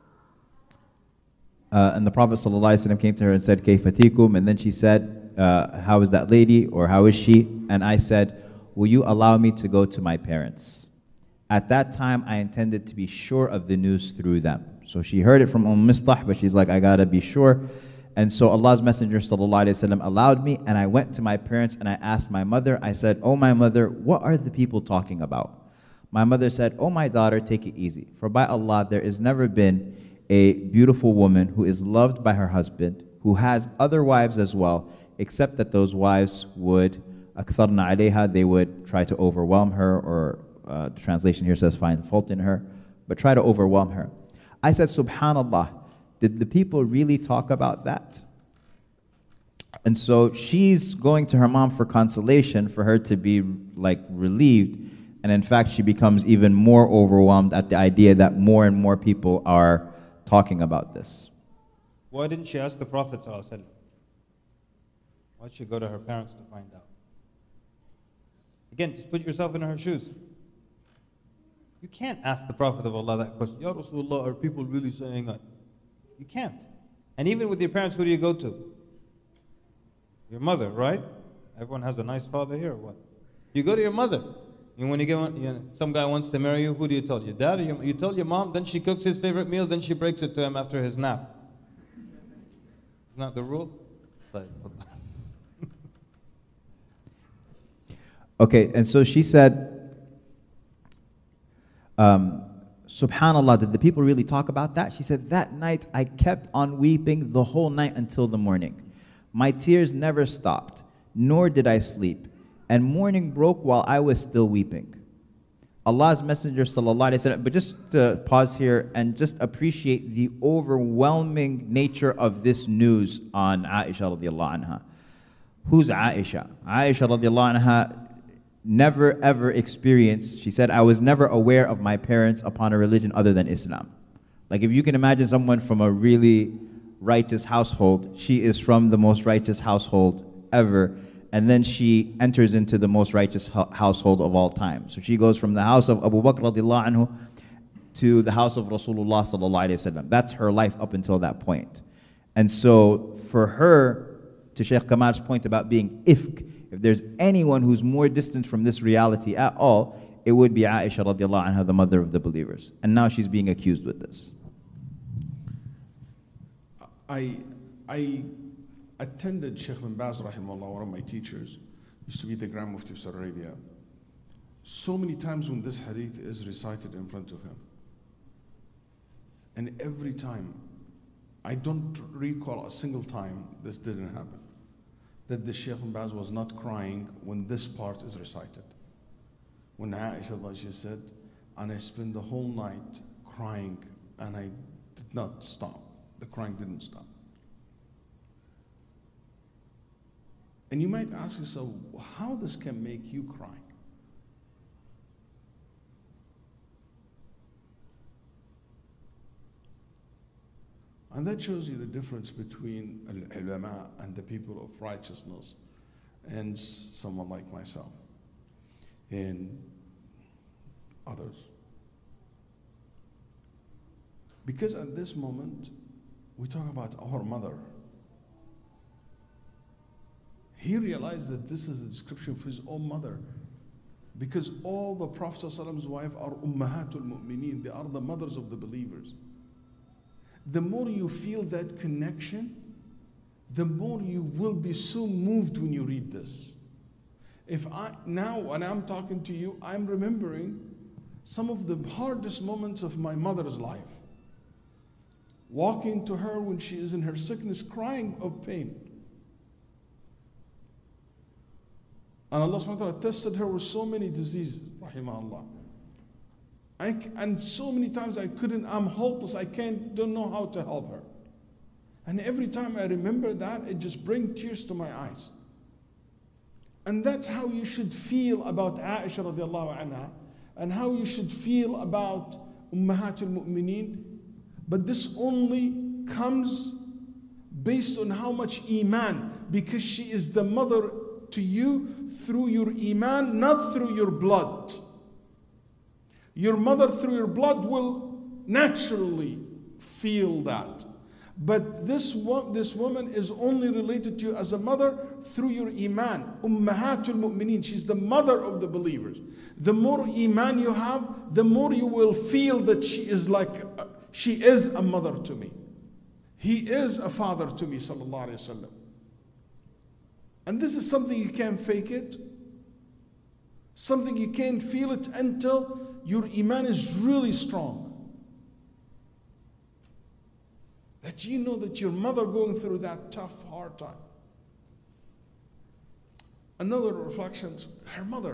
and the Prophet ﷺ came to her and said, Kayfatikum, and then she said, how is that lady, or how is she? And I said, will you allow me to go to my parents? At that time, I intended to be sure of the news through them. So she heard it from Mistah, but she's like, I gotta be sure. And so Allah's Messenger ﷺ allowed me, and I went to my parents and I asked my mother, I said, oh my mother, what are the people talking about? My mother said, oh my daughter, take it easy. For by Allah, there has never been a beautiful woman who is loved by her husband, who has other wives as well, except that those wives would, أكثرنا عليها, they would try to overwhelm her, or the translation here says find fault in her, but try to overwhelm her. I said, subhanallah, did the people really talk about that? And so she's going to her mom for consolation, for her to be relieved. And in fact, she becomes even more overwhelmed at the idea that more and more people are talking about this. Why didn't she ask the Prophet ﷺ? Why did she go to her parents to find out? Again, just put yourself in her shoes. You can't ask the Prophet of Allah that question. Ya Rasulullah, are people really saying that? You can't. And even with your parents, who do you go to? Your mother, right? Everyone has a nice father here, or what? You go to your mother. And when you get some guy wants to marry you, who do you tell? Your dad, or you tell your mom, then she cooks his favorite meal, then she breaks it to him after his nap. Isn't that the rule? Okay, and so she said, subhanAllah, did the people really talk about that? She said, that night I kept on weeping the whole night until the morning. My tears never stopped, nor did I sleep, and morning broke while I was still weeping. Allah's Messenger sallallahu alaihi wasallam, but just to pause here and just appreciate the overwhelming nature of this news on Aisha radiallahu anha. Who's Aisha? Aisha radiallahu anha never ever experienced, she said, I was never aware of my parents upon a religion other than Islam. Like if you can imagine someone from a really righteous household, she is from the most righteous household ever. And then she enters into the most righteous household of all time. So she goes from the house of Abu Bakr radiallahu anhu to the house of Rasulullah sallallahu alayhi wasallam. That's her life up until that point. And so for her, to Shaykh Kamal's point about being ifk, if there's anyone who's more distant from this reality at all, it would be Aisha radiallahu anha, the mother of the believers. And now she's being accused with this. I attended Sheikh bin Baz rahimahullah, one of my teachers, used to be the Grand Mufti of Saudi Arabia. So many times when this hadith is recited in front of him. And every time, I don't recall a single time this didn't happen. That the Sheikh bin Baz was not crying when this part is recited. When Aisha, she said, and I spent the whole night crying and I did not stop. The crying didn't stop. And you might ask yourself, how this can make you cry? And that shows you the difference between al-ulama and the people of righteousness and someone like myself and others. Because at this moment, we talk about our mother. He realized that this is a description of his own mother. Because all the Prophet ﷺ's wives are ummahatul mu'mineen. They are the mothers of the believers. The more you feel that connection, the more you will be so moved when you read this. Now when I'm talking to you, I'm remembering some of the hardest moments of my mother's life. Walking to her when she is in her sickness, crying of pain. And Allah subhanahu wa ta'ala tested her with so many diseases, rahimahullah. And so many times I'm hopeless, don't know how to help her. And every time I remember that, it just brings tears to my eyes. And that's how you should feel about Aisha radiallahu anha, and how you should feel about Ummahatul Mu'mineen. But this only comes based on how much iman, because she is the mother to you through your iman, not through your blood. Your mother through your blood will naturally feel that. But this woman is only related to you as a mother through your iman. Ummahatul Mu'mineen, she's the mother of the believers. The more iman you have, the more you will feel that she is a mother to me. He is a father to me, sallallahu alayhi wa sallam. And this is something you can't fake it. Something you can't feel it until your iman is really strong. That you know that your mother going through that tough, hard time. Another reflection, her mother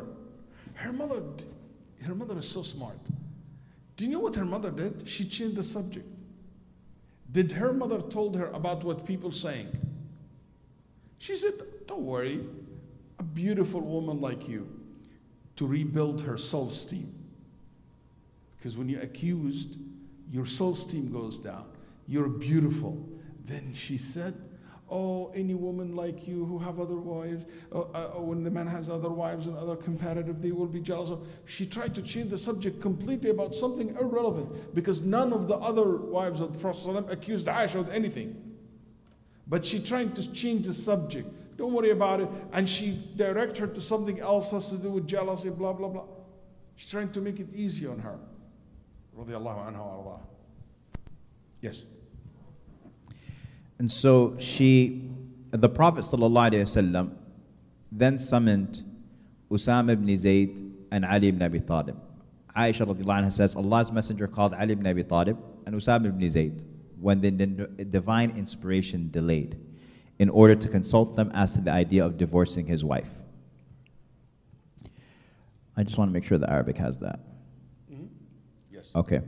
is so smart. Do you know what her mother did? She changed the subject. Did her mother told her about what people saying? She said, don't worry, a beautiful woman like you, to rebuild her self-esteem. Because when you're accused, your self-esteem goes down. You're beautiful. Then she said, oh, any woman like you who have other wives, when the man has other wives and other competitive, they will be jealous of. She tried to change the subject completely about something irrelevant, because none of the other wives of the Prophet ﷺ accused Aisha of anything. But she tried to change the subject. Don't worry about it. And she directed her to something else, has to do with jealousy, blah, blah, blah. She's trying to make it easy on her. Radiallahu anha wa ardah. Yes. And so the Prophet ﷺ then summoned Usama ibn Zayd and Ali ibn Abi Talib. Aisha radiallahu anha says, Allah's Messenger called Ali ibn Abi Talib and Usama ibn Zayd when the divine inspiration delayed in order to consult them as to the idea of divorcing his wife. I just want to make sure the Arabic has that. Mm-hmm. Yes. Okay.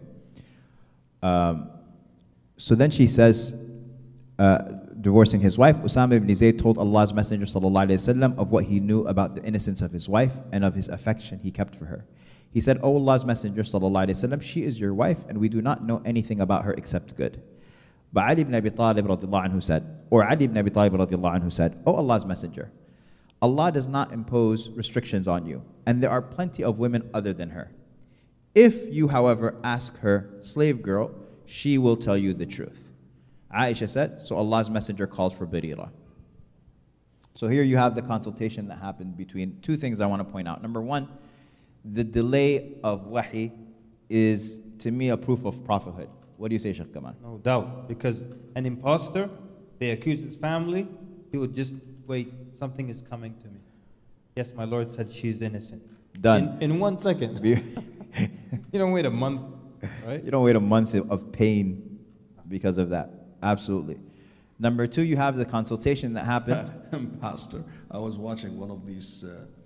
So then she says, divorcing his wife, Usama ibn Zayd told Allah's Messenger ﷺ of what he knew about the innocence of his wife and of his affection he kept for her. He said, O Allah's Messenger ﷺ, she is your wife and we do not know anything about her except good. But Ali ibn Abi Talib radiallahu anhu said, or Ali ibn Abi Talib radiallahu anhu said, O Allah's Messenger, Allah does not impose restrictions on you, and there are plenty of women other than her. If you, however, ask her, slave girl, she will tell you the truth. Aisha said, so Allah's Messenger called for Barira. So here you have the consultation that happened between two things I want to point out. Number one, the delay of wahi is, to me, a proof of prophethood. What do you say, Shaykh Kamal? No doubt, because an imposter, they accuse his family, he would just wait, something is coming to me. Yes, my Lord said she's innocent. Done. In 1 second. You don't wait a month, right? You don't wait a month of pain because of that. Absolutely. Number two, you have the consultation that happened. Pastor, I was watching one of these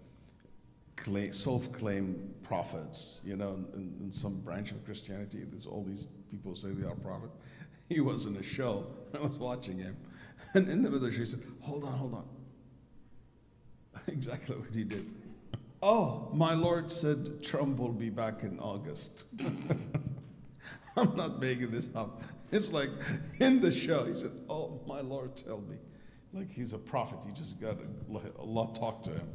self-claimed prophets, in some branch of Christianity. There's all these people say they are prophet. He was in a show. I was watching him. And in the middle, she said, hold on. Exactly what he did. Oh, my Lord said Trump will be back in August. I'm not making this up. It's like in the show, he said, oh, my Lord, tell me. Like he's a prophet. You just got to let Allah talk to him.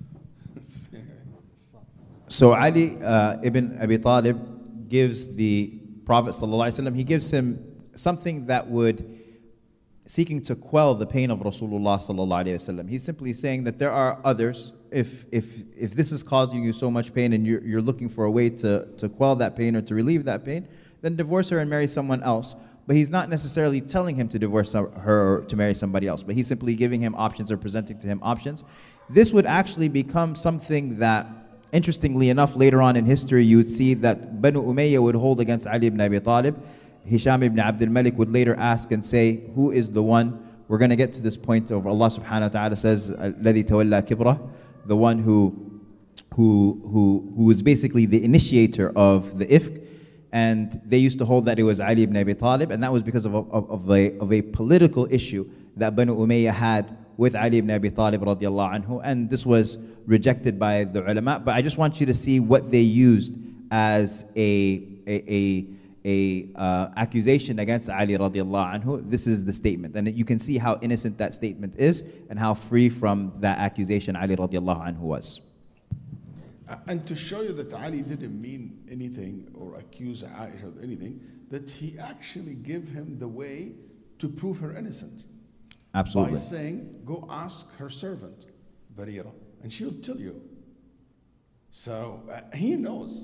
So Ali ibn Abi Talib gives the Prophet ﷺ, he gives him something that would, seeking to quell the pain of Rasulullah ﷺ. He's simply saying that there are others. If this is causing you so much pain and you're looking for a way to quell that pain or to relieve that pain, then divorce her and marry someone else. But he's not necessarily telling him to divorce her or to marry somebody else, but he's simply giving him options or presenting to him options. This would actually become something that, interestingly enough, later on in history, you would see that Banu Umayyah would hold against Ali ibn Abi Talib. Hisham ibn Abdul Malik would later ask and say, who is the one? We're going to get to this point of Allah subhanahu wa ta'ala says, الَّذِي تَوَلَّى كِبْرَهُ, the one who is basically the initiator of the ifk. And they used to hold that it was Ali ibn Abi Talib, and that was because of a political issue that Banu Umayyah had with Ali ibn Abi Talib radiallahu anhu, and this was rejected by the ulama. But I just want you to see what they used as a accusation against Ali radiallahu anhu. This is the statement, and you can see how innocent that statement is and how free from that accusation Ali radiallahu anhu was. And to show you that Ali didn't mean anything or accuse Aisha of anything, that he actually gave him the way to prove her innocence. Absolutely. By saying, go ask her servant, Barira, and she'll tell you. So he knows.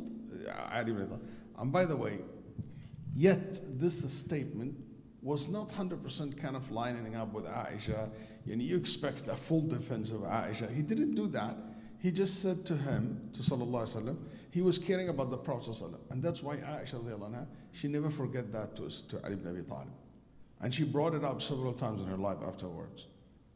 And by the way, yet this statement was not 100% kind of lining up with Aisha. You expect a full defense of Aisha. He didn't do that. He just said to him, to Sallallahu Alaihi Wasallam, he was caring about the Prophet Sallallahu Alaihi Wasallam. And that's why Aisha, she never forget that to Ali ibn Abi Talib. And she brought it up several times in her life afterwards.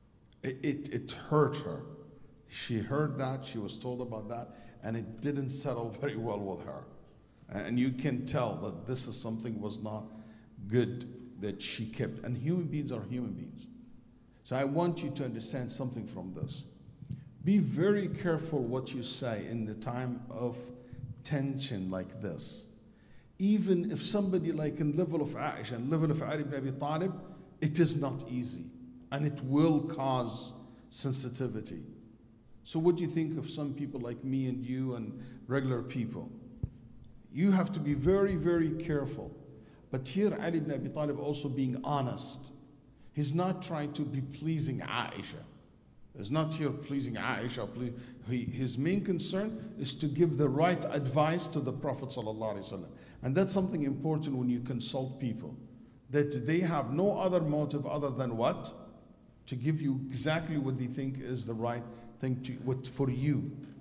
It hurt her. She heard that, she was told about that, and it didn't settle very well with her. And you can tell that this is something was not good that she kept. And human beings are human beings. So I want you to understand something from this. Be very careful what you say in the time of tension like this. Even if somebody like in level of Aisha and level of Ali ibn Abi Talib, it is not easy. And it will cause sensitivity. So what do you think of some people like me and you and regular people? You have to be very, very careful. But here Ali ibn Abi Talib also being honest. He's not trying to be pleasing Aisha. He's not here pleasing Aisha. His main concern is to give the right advice to the Prophet ﷺ. And that's something important when you consult people. That they have no other motive other than what? To give you exactly what they think is the right thing for you.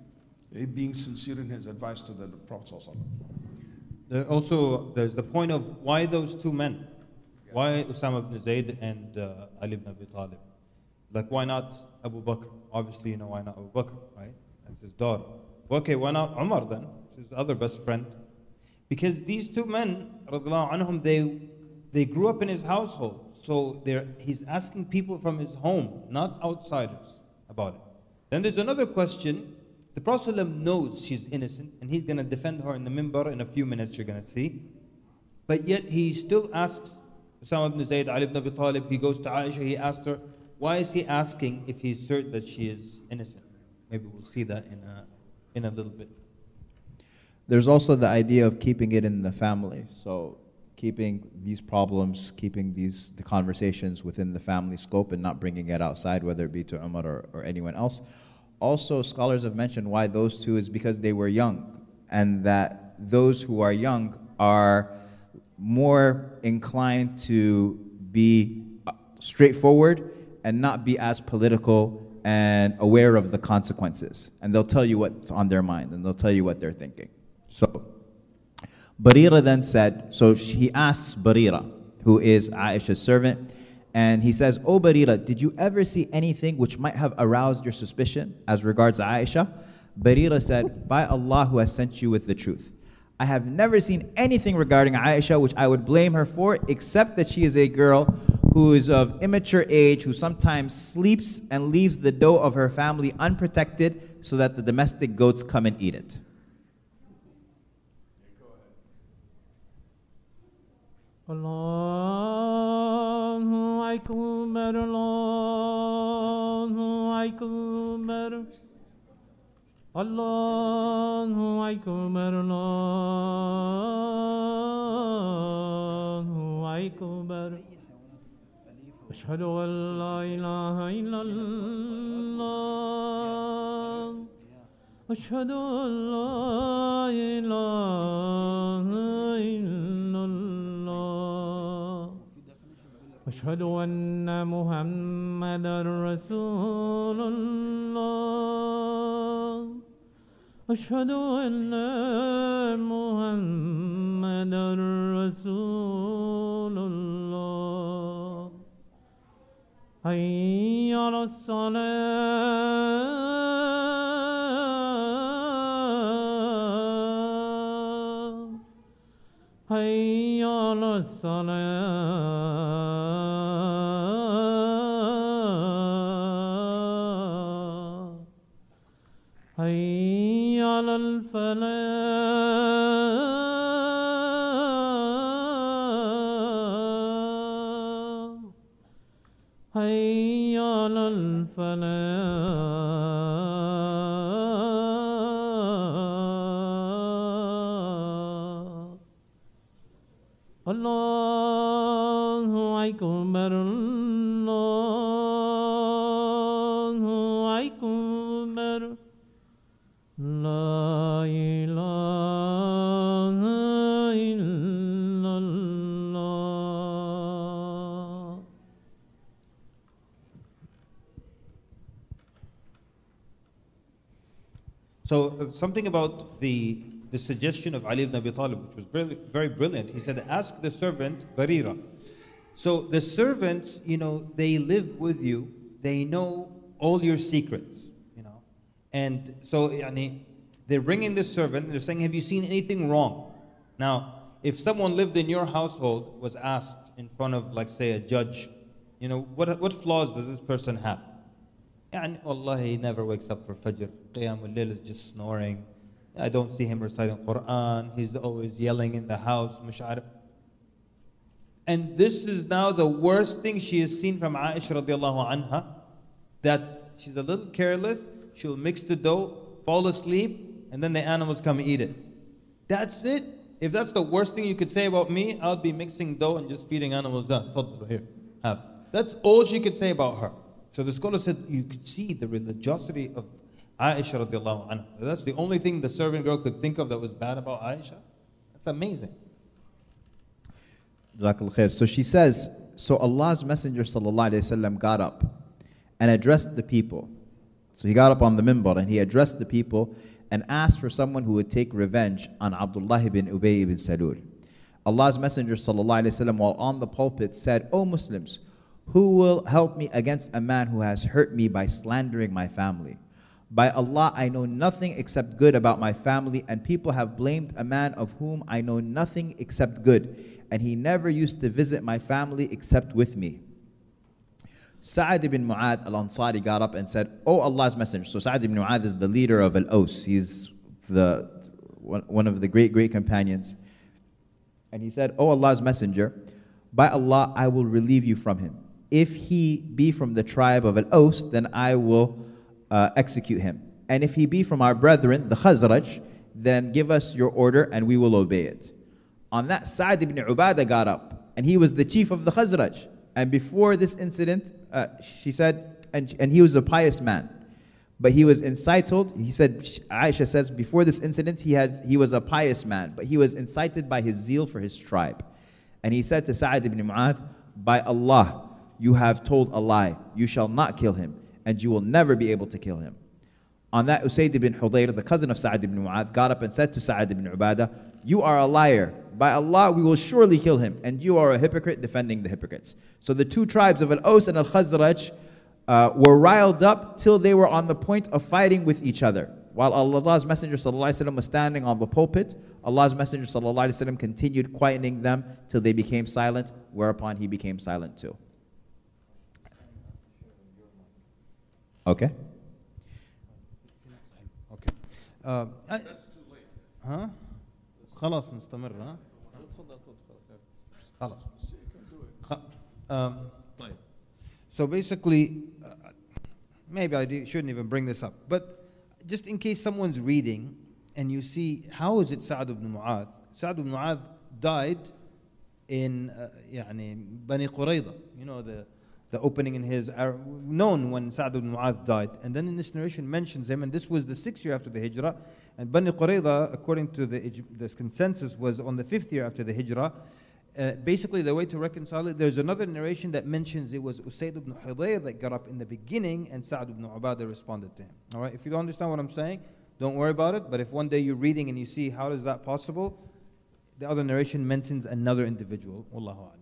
being sincere in his advice to the Prophet ﷺ. There's the point of why those two men? Why Usama ibn Zayd and Ali ibn Abi Talib? Like, why not Abu Bakr? Obviously, you know why not Abu Bakr, right? That's his daughter. Okay, why not Umar then? His other best friend. Because these two men, radiallahu anhum, they grew up in his household. So he's asking people from his home, not outsiders, about it. Then there's another question. The Prophet ﷺ knows she's innocent, and he's going to defend her in the minbar in a few minutes, you're going to see. But yet he still asks Usama ibn Zayd, Ali ibn Abi Talib, he goes to Aisha, he asked her, why is he asking if he's certain that she is innocent? Maybe we'll see that in a little bit. There's also the idea of keeping it in the family. So keeping these problems, keeping the conversations within the family scope and not bringing it outside, whether it be to Umar or anyone else. Also, scholars have mentioned why those two is because they were young, and that those who are young are more inclined to be straightforward and not be as political and aware of the consequences. And they'll tell you what's on their mind, and they'll tell you what they're thinking. So Barira then said, so he asks Barira, who is Aisha's servant, and he says, "Oh Barira, did you ever see anything which might have aroused your suspicion as regards Aisha?" Barira said, "By Allah who has sent you with the truth, I have never seen anything regarding Aisha which I would blame her for, except that she is a girl who is of immature age, who sometimes sleeps and leaves the dough of her family unprotected so that the domestic goats come and eat it." Allahu Akbar, Allahu Akbar, Allahu Akbar, Allahu Akbar. Ashhadu an la ilaha illallah, Ashhadu an la ilaha illallah, أشهد أن محمدًا رسول الله أشهد أن محمدًا رسول الله حي على الصلاة حي على الصلاة حي على الفلاح حي على الفلاح الله أكبر الله أكبر لا إله إلا الله. So something about the suggestion of Ali ibn Abi Talib, which was very, very brilliant. He said, ask the servant Barira. So the servants, they live with you. They know all your secrets, And so they're bringing this servant, and they're saying, have you seen anything wrong? Now, if someone lived in your household, was asked in front of, like, say, a judge, what flaws does this person have? Wallah, he never wakes up for Fajr. Qiyamul Layl is just snoring. I don't see him reciting Quran. He's always yelling in the house. And this is now the worst thing she has seen from Aisha radiallahu anha, that she's a little careless. She'll mix the dough, fall asleep, and then the animals come and eat it. That's it. If that's the worst thing you could say about me, I'll be mixing dough and just feeding animals. Here, have. That's all she could say about her. So the scholar said you could see the religiosity of Aisha radiallahu anha. That's the only thing the servant girl could think of that was bad about Aisha. That's amazing. Jazakallah khair. So she says, so Allah's Messenger sallallahu alayhi wasallam got up and addressed the people. So he got up on the minbar and he addressed the people, and asked for someone who would take revenge on Abdullah ibn Ubay ibn Salul. Allah's Messenger ﷺ, while on the pulpit, said, O Muslims, who will help me against a man who has hurt me by slandering my family? By Allah, I know nothing except good about my family, and people have blamed a man of whom I know nothing except good, and he never used to visit my family except with me. Sa'ad ibn Mu'adh al-Ansari got up and said, O Allah's Messenger. So Sa'ad ibn Mu'adh is the leader of Al-Aws. He's one of the great companions. And he said, O Allah's Messenger, by Allah, I will relieve you from him. If he be from the tribe of Al-Aws, then I will execute him. And if he be from our brethren, the Khazraj, then give us your order and we will obey it. On that, Sa'ad ibn Ubadah got up, and he was the chief of the Khazraj. And before this incident, she said, and he was a pious man, but he was incited. He said, Aisha says, before this incident, he was a pious man, but he was incited by his zeal for his tribe. And he said to Sa'ad ibn Mu'adh, by Allah, you have told a lie. You shall not kill him, and you will never be able to kill him. On that, Usayd ibn Hudayr, the cousin of Sa'ad ibn Mu'adh, got up and said to Sa'ad ibn Ubadah, you are a liar. By Allah, we will surely kill him, and you are a hypocrite defending the hypocrites. So the two tribes of Al-Aws and Al-Khazraj were riled up till they were on the point of fighting with each other. While Allah's Messenger ﷺ was standing on the pulpit, Allah's Messenger ﷺ continued quietening them till they became silent, whereupon he became silent too. Okay? ها خلاص نستمر ها خلاص طيب. So basically maybe I shouldn't even bring this up, but just in case someone's reading and you see, how is it Sa'ad ibn Mu'adh? Sa'ad ibn Mu'adh died in Bani Qurayza, you know, the opening in his known when Sa'ad ibn Mu'adh died, and then in this narration mentions him, and this was the 6th year after the Hijrah, and Bani Qurayza, according to the consensus, was on the 5th year after the Hijrah. Basically, the way to reconcile it, there's another narration that mentions it was Usayd ibn Hudayr that got up in the beginning, and Sa'ad ibn Ubadah responded to him. All right, if you don't understand what I'm saying, don't worry about it. But if one day you're reading and you see how is that possible, the other narration mentions another individual. Wallahu a'lam.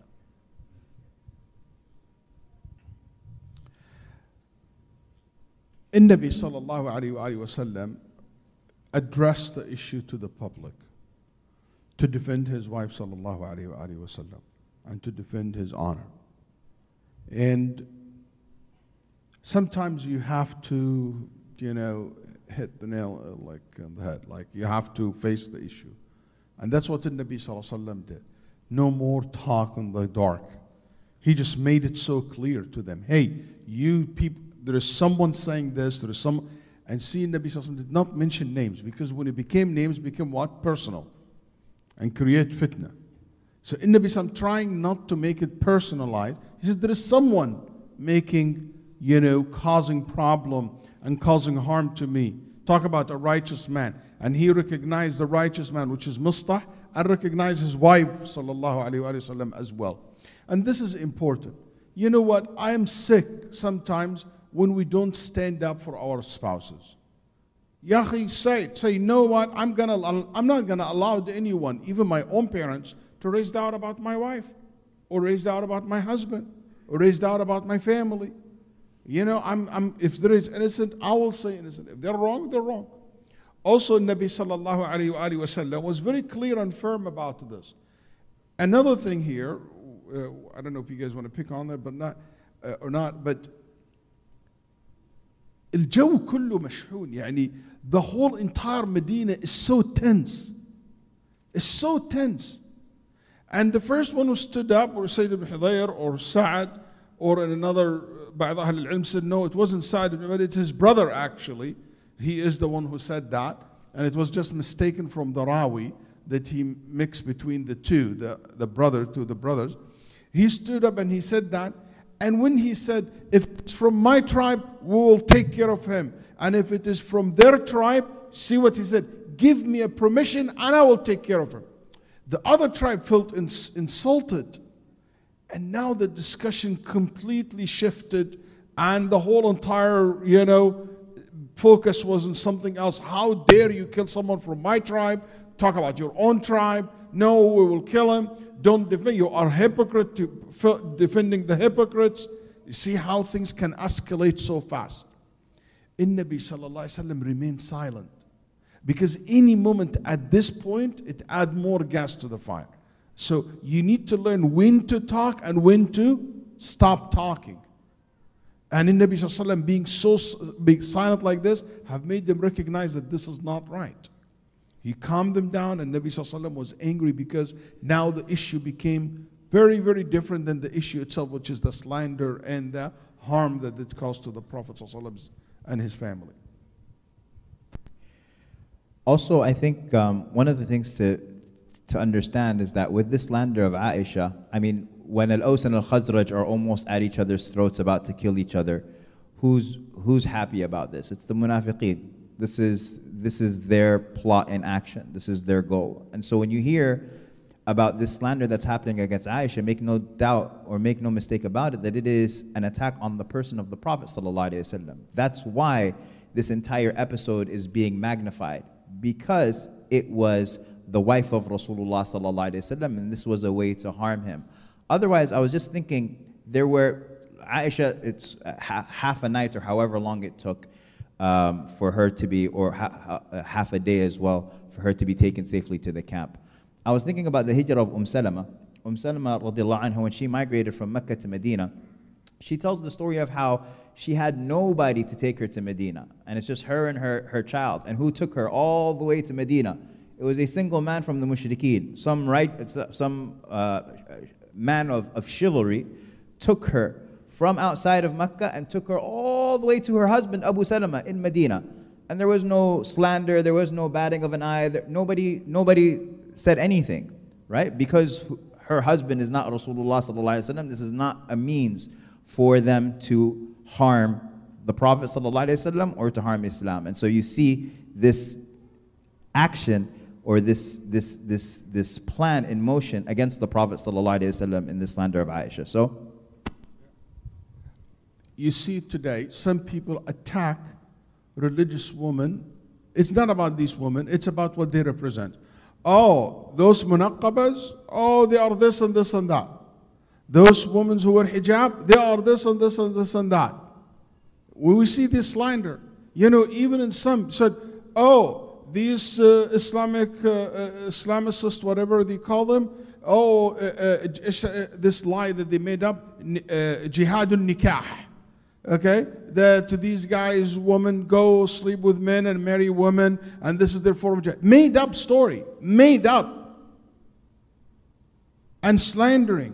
Nabi sallallahu alayhi wa sallam addressed the issue to the public to defend his wife sallallahu alayhi wa sallam and to defend his honor. And sometimes you have to, hit the nail like on the head, like you have to face the issue. And that's what the Nabi sallallahu alayhi wa sallam did. No more talk in the dark. He just made it so clear to them. Hey, you people, there is someone saying this, there is some, and see, Nabi Sallallahu Alaihi Wasallam did not mention names, because when it became names, became what? Personal, and create fitna. So in Nabi Sallallahu Alaihi Wasallam, trying not to make it personalized, he said there is someone making, causing problem and causing harm to me. Talk about a righteous man, and he recognized the righteous man, which is Mustah, and recognized his wife Sallallahu Alaihi Wasallam as well. And this is important. You know what? I am sick sometimes when we don't stand up for our spouses. Yahi, say, you know what? I'm not gonna allow anyone, even my own parents, to raise doubt about my wife, or raise doubt about my husband, or raise doubt about my family. If there is innocent, I will say innocent. If they're wrong, they're wrong. Also, Nabi sallallahu alayhi wa sallam was very clear and firm about this. Another thing here, I don't know if you guys want to pick on that, but but الجو كله مشحون. The whole entire Medina is so tense. It's so tense. And the first one who stood up were Sayyid ibn Hudayr or Sa'ad, or in another, بعض أهل العلم said, no, it wasn't Sa'ad ibn Hudayr, it's his brother actually. He is the one who said that. And it was just mistaken from the Rawi that he mixed between the two, the brothers. He stood up and he said that. And when he said, if it's from my tribe, we will take care of him. And if it is from their tribe, see what he said, give me a permission and I will take care of him. The other tribe felt insulted. And now the discussion completely shifted, and the whole entire, focus was on something else. How dare you kill someone from my tribe? Talk about your own tribe. No, we will kill him. Don't defend. You are hypocrite defending the hypocrites. You see how things can escalate so fast. Nabi sallallahu alaihi wasallam remained silent, because any moment at this point it add more gas to the fire. So you need to learn when to talk and when to stop talking. And in Nabi sallallahu alaihi wasallam being silent like this have made them recognize that this is not right. He calmed them down, and Nabi sallallahu alaihi wasallam was angry because now the issue became very, very different than the issue itself, which is the slander and the harm that it caused to the Prophet sallallahu alaihi wasallam and his family. Also, I think one of the things to understand is that with this slander of Aisha, I mean, when Al-Aws and Al-Khazraj are almost at each other's throats about to kill each other, who's happy about this? It's the munafiqeen. This is their plot in action. This is their goal. And so when you hear about this slander that's happening against Aisha, make no doubt or make no mistake about it that it is an attack on the person of the Prophet ﷺ. That's why this entire episode is being magnified, because it was the wife of Rasulullah ﷺ, and this was a way to harm him. Otherwise, I was just thinking, there were Aisha, it's half a night or however long it took for her to be, or half a day as well, for her to be taken safely to the camp. I was thinking about the hijrah of Salama. Salama radiallahu anha, when she migrated from Mecca to Medina, she tells the story of how she had nobody to take her to Medina, and it's just her and her child. And who took her all the way to Medina? It was a single man from the mushrikeen. Some man of chivalry took her from outside of Mecca and took her all the way to her husband Abu Salama in Medina. And there was no slander, there was no batting of an eye, nobody said anything, right? Because her husband is not Rasulullah sallallahu alaihi wasallam. This is not a means for them to harm the Prophet sallallahu alaihi wasallam or to harm Islam. And so you see this action or this plan in motion against the Prophet sallallahu alaihi wasallam in the slander of Aisha. So you see today some people attack religious women. It's not about these women, it's about what they represent. Oh, those munaqqabas, oh, they are this and this and that. Those women who wear hijab, they are this and this and this and that. We see this slander. You know, even in some said, oh, these Islamicists, whatever they call them, oh, this lie that they made up, jihadun nikah. Okay, that these guys, women go sleep with men and marry women, and this is their form of jihad. Made up story, made up, and slandering.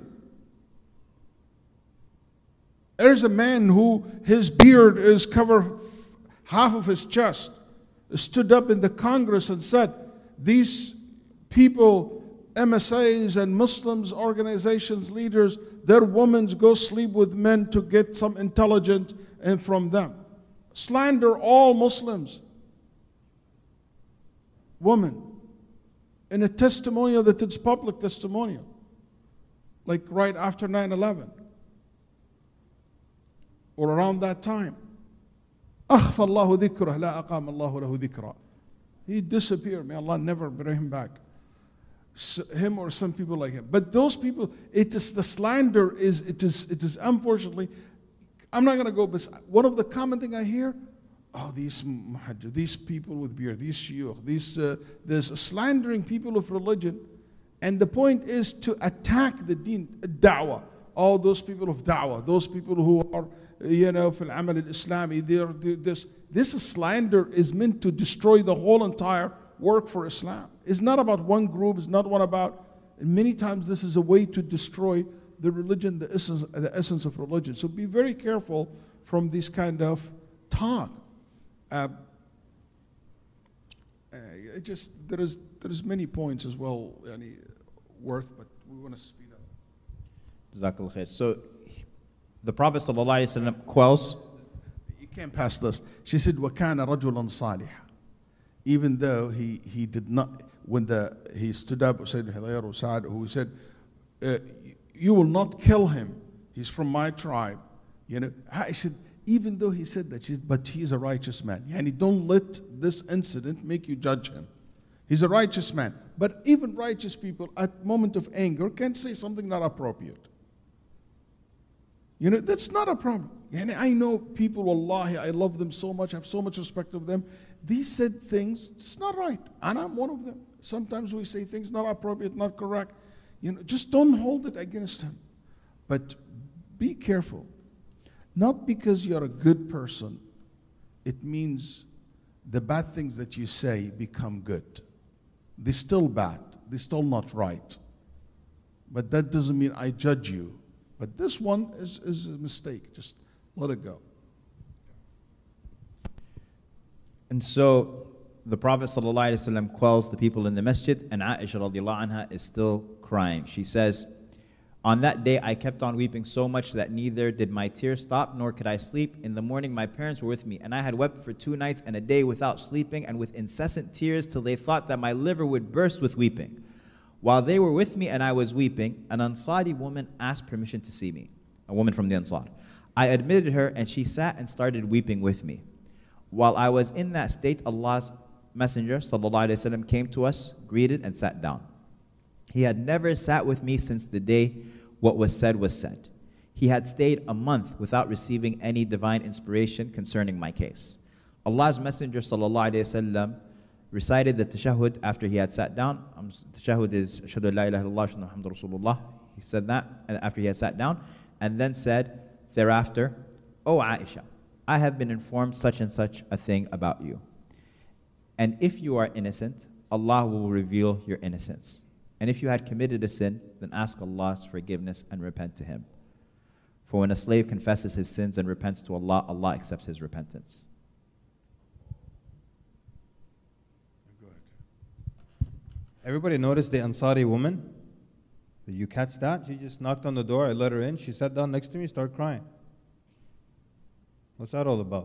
There's a man who his beard is covered half of his chest, stood up in the Congress and said, these people, MSAs and Muslims, organizations, leaders, their women go sleep with men to get some intelligence and from them. Slander all Muslims. Women. In a testimonial that it's public testimonial. Like right after 9/11. Or around that time. أخفى الله ذكره لا أقام الله له ذكرى. He disappeared. May Allah never bring him back. Him or some people like him. But those people, it is the slander it is unfortunately, I'm not going to go, but one of the common thing I hear, oh, these muhajir, these people with beard, these shuyukh, there's slandering people of religion, and the point is to attack the deen, da'wah, all those people of da'wah, those people who are, fil amal al-Islami, this slander is meant to destroy the whole entire work for Islam. It's not about one group, it's not one about, and many times this is a way to destroy the religion, the essence of religion. So be very careful from this kind of talk. There's many points as well, worth, but we want to speed up. Jazakallah khair. So the Prophet ﷺ quells. You can't pass this. She said, وَكَانَ رَجُلًا صَالِحًا. Even though he did not, when he stood up, said Hilayr or Sa'd, who said, you will not kill him. He's from my tribe. I said, even though he said that, but he is a righteous man. Yani don't let this incident make you judge him. He's a righteous man. But even righteous people at moment of anger can say something not appropriate. You know, that's not a problem. Yani I know people, wallahi, I love them so much, I have so much respect of them. They said things, it's not right. And I'm one of them. Sometimes we say things not appropriate, not correct. You know, just don't hold it against him. But be careful. Not because you're a good person, it means the bad things that you say become good. They're still bad. They're still not right. But that doesn't mean I judge you. But this one is a mistake. Just let it go. And so the Prophet ﷺ quells the people in the masjid, and Aisha radiallahu anha is still crying. She says, "On that day I kept on weeping so much that neither did my tears stop, nor could I sleep. In the morning my parents were with me, and I had wept for 2 nights and a day without sleeping, and with incessant tears, till they thought that my liver would burst with weeping. While they were with me and I was weeping, an Ansari woman asked permission to see me," a woman from the Ansar. "I admitted her, and she sat and started weeping with me. While I was in that state, Allah's Messenger ﷺ came to us, greeted, and sat down. He had never sat with me since the day what was said was said. He had stayed a month without receiving any divine inspiration concerning my case. Allah's Messenger ﷺ recited the tashahhud after he had sat down. Tashahhud is Ashhadu an la ilaha illallah, Ashhadu anna Muhammadan Rasulullah. He said that after he had sat down, and then said thereafter, "O Aisha, I have been informed such and such a thing about you. And if you are innocent, Allah will reveal your innocence. And if you had committed a sin, then ask Allah's forgiveness and repent to Him. For when a slave confesses his sins and repents to Allah, Allah accepts his repentance." Everybody noticed the Ansari woman? Did you catch that? She just knocked on the door, I let her in, she sat down next to me, started crying. What's that all about?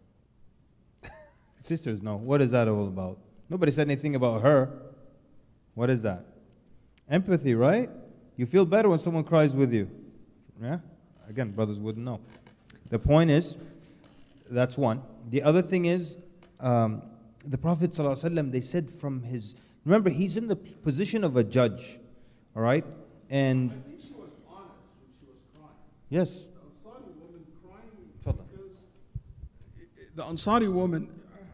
Sisters know, what is that all about? Nobody said anything about her. What is that? Empathy, right? You feel better when someone cries with you. Yeah? Again, brothers wouldn't know. The point is, that's one. The other thing is, the Prophet ﷺ, they said from his, remember, he's in the position of a judge, all right? And I think she was honest when she was crying. yes. The Ansari woman crying because the Ansari woman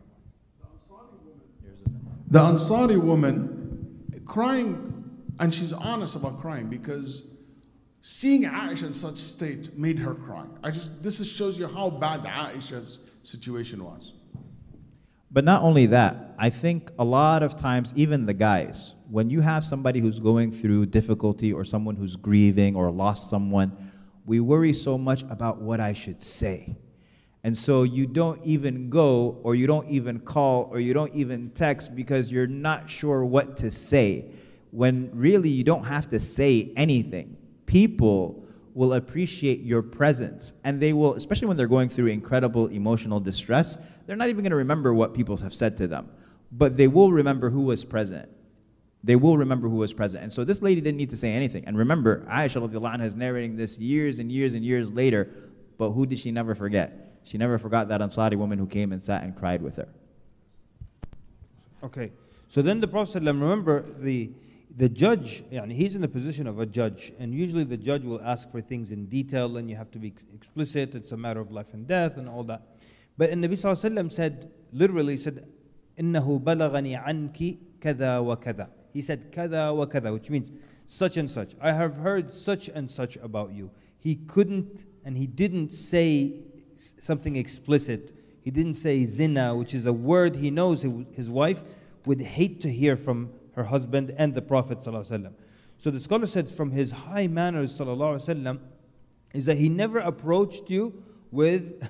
crying, and she's honest about crying because seeing Aisha in such state made her cry. This shows you how bad Aisha's situation was. But not only that, I think a lot of times, even the guys, when you have somebody who's going through difficulty or someone who's grieving or lost someone, we worry so much about what I should say. And so you don't even go, or you don't even call, or you don't even text because you're not sure what to say. When really you don't have to say anything. People will appreciate your presence, and they will, especially when they're going through incredible emotional distress, they're not even going to remember what people have said to them, but they will remember who was present. They will remember who was present. And so this lady didn't need to say anything. And remember, Aisha radiallahu anha is narrating this years and years and years later, but who did she never forget? She never forgot that Ansari woman who came and sat and cried with her. Okay. So then the Prophet ﷺ, remember the judge, he's in the position of a judge, and usually the judge will ask for things in detail, and you have to be explicit. It's a matter of life and death and all that. But the Nabi ﷺ said, literally said, إِنَّهُ بَلَغَنِي عَنْكِ كَذَا وَكَذَا. He said, كَذَا وَكَذَا, which means such and such. I have heard such and such about you. He couldn't, and he didn't say something explicit. He didn't say zina, which is a word he knows his wife would hate to hear from her husband and the Prophet ﷺ. So the scholar said from his high manners ﷺ is that he never approached you with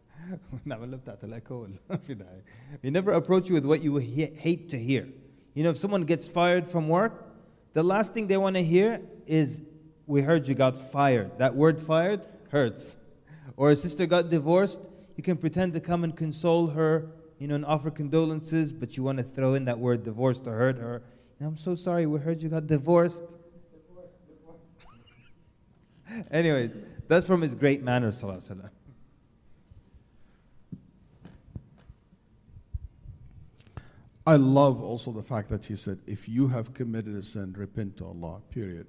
he never approached you with what you hate to hear. You know, if someone gets fired from work, the last thing they want to hear is, "We heard you got fired." That word "fired" hurts. Or a sister got divorced, you can pretend to come and console her, and offer condolences, but you want to throw in that word "divorce" to hurt her. "I'm so sorry, we heard you got divorced." Anyways, that's from his great manners, sallallahu alaihi wasallam. I love also the fact that he said, if you have committed a sin, repent to Allah, period.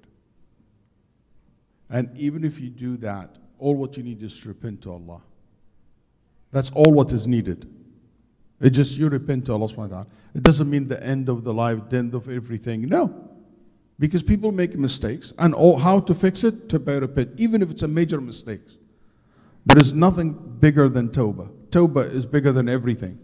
And even if you do that, all what you need is to repent to Allah. That's all what is needed. It's just you repent to Allah subhanahu wa ta'ala. It doesn't mean the end of the life, the end of everything. No. Because people make mistakes, and how to fix it? To repent, even if it's a major mistake. There is nothing bigger than Tawbah. Tawbah is bigger than everything.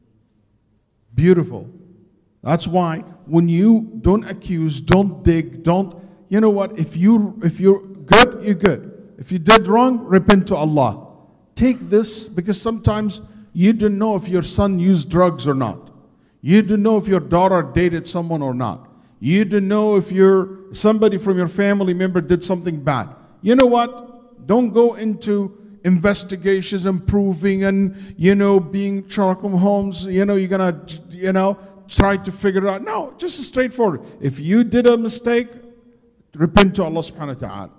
Beautiful. That's why when you don't accuse, don't dig, you know what? If you're good, you're good. If you did wrong, repent to Allah. Take this, because sometimes you don't know if your son used drugs or not. You don't know if your daughter dated someone or not. You don't know if somebody from your family member did something bad. You know what? Don't go into investigations and proving and, being Sherlock Holmes. You're going to, try to figure it out. No, just straightforward. If you did a mistake, repent to Allah subhanahu wa ta'ala.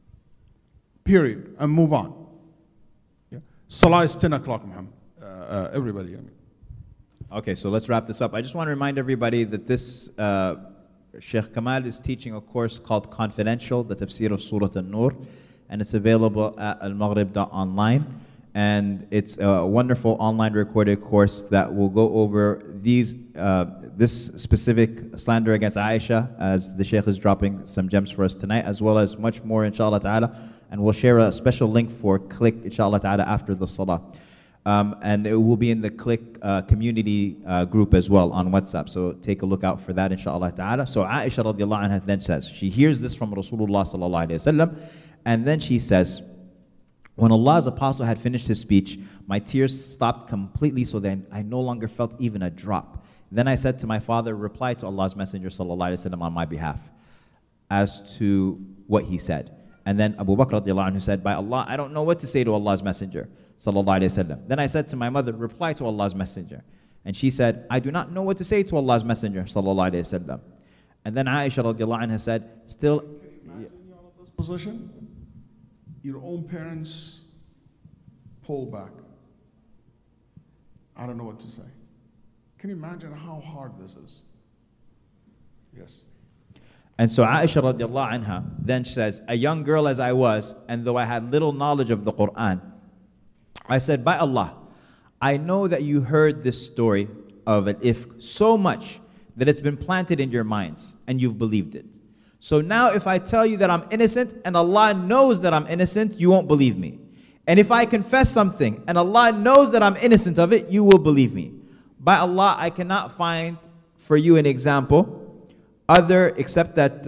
Period. And move on. Yeah. Salah is 10 o'clock, Muhammad. Everybody. Okay, so let's wrap this up. I just want to remind everybody that this Sheikh Kamal is teaching a course called Confidential, the Tafsir of Surah An-Nur, and it's available at almaghrib.online. And it's a wonderful online recorded course that will go over this specific slander against Aisha, as the Sheikh is dropping some gems for us tonight, as well as much more, inshallah ta'ala. And we'll share a special link for Click, inshallah ta'ala, after the salah. And it will be in the Click community group as well on WhatsApp. So take a look out for that, inshallah ta'ala. So Aisha radiallahu anha then says, she hears this from Rasulullah sallallahu alayhi wa sallam, and then she says, when Allah's apostle had finished his speech, my tears stopped completely, so then I no longer felt even a drop. Then I said to my father, reply to Allah's Messenger sallallahu alayhi wa sallam on my behalf as to what he said. And then Abu Bakr radiallahu anhu said, by Allah, I don't know what to say to Allah's Messenger sallallahu alayhi wa sallam. Then I said to my mother, reply to Allah's Messenger. And she said, I do not know what to say to Allah's Messenger sallallahu alayhi wa sallam. And then Aisha radiallahu anha said, still... Imagine you're in this position. Your own parents pull back. I don't know what to say. Can you imagine how hard this is? Yes. And so Aisha radiallahu anha then says, a young girl as I was, and though I had little knowledge of the Quran, I said, by Allah, I know that you heard this story of an ifk so much that it's been planted in your minds, and you've believed it. So now if I tell you that I'm innocent and Allah knows that I'm innocent, you won't believe me. And if I confess something and Allah knows that I'm innocent of it, you will believe me. By Allah, I cannot find for you an example except that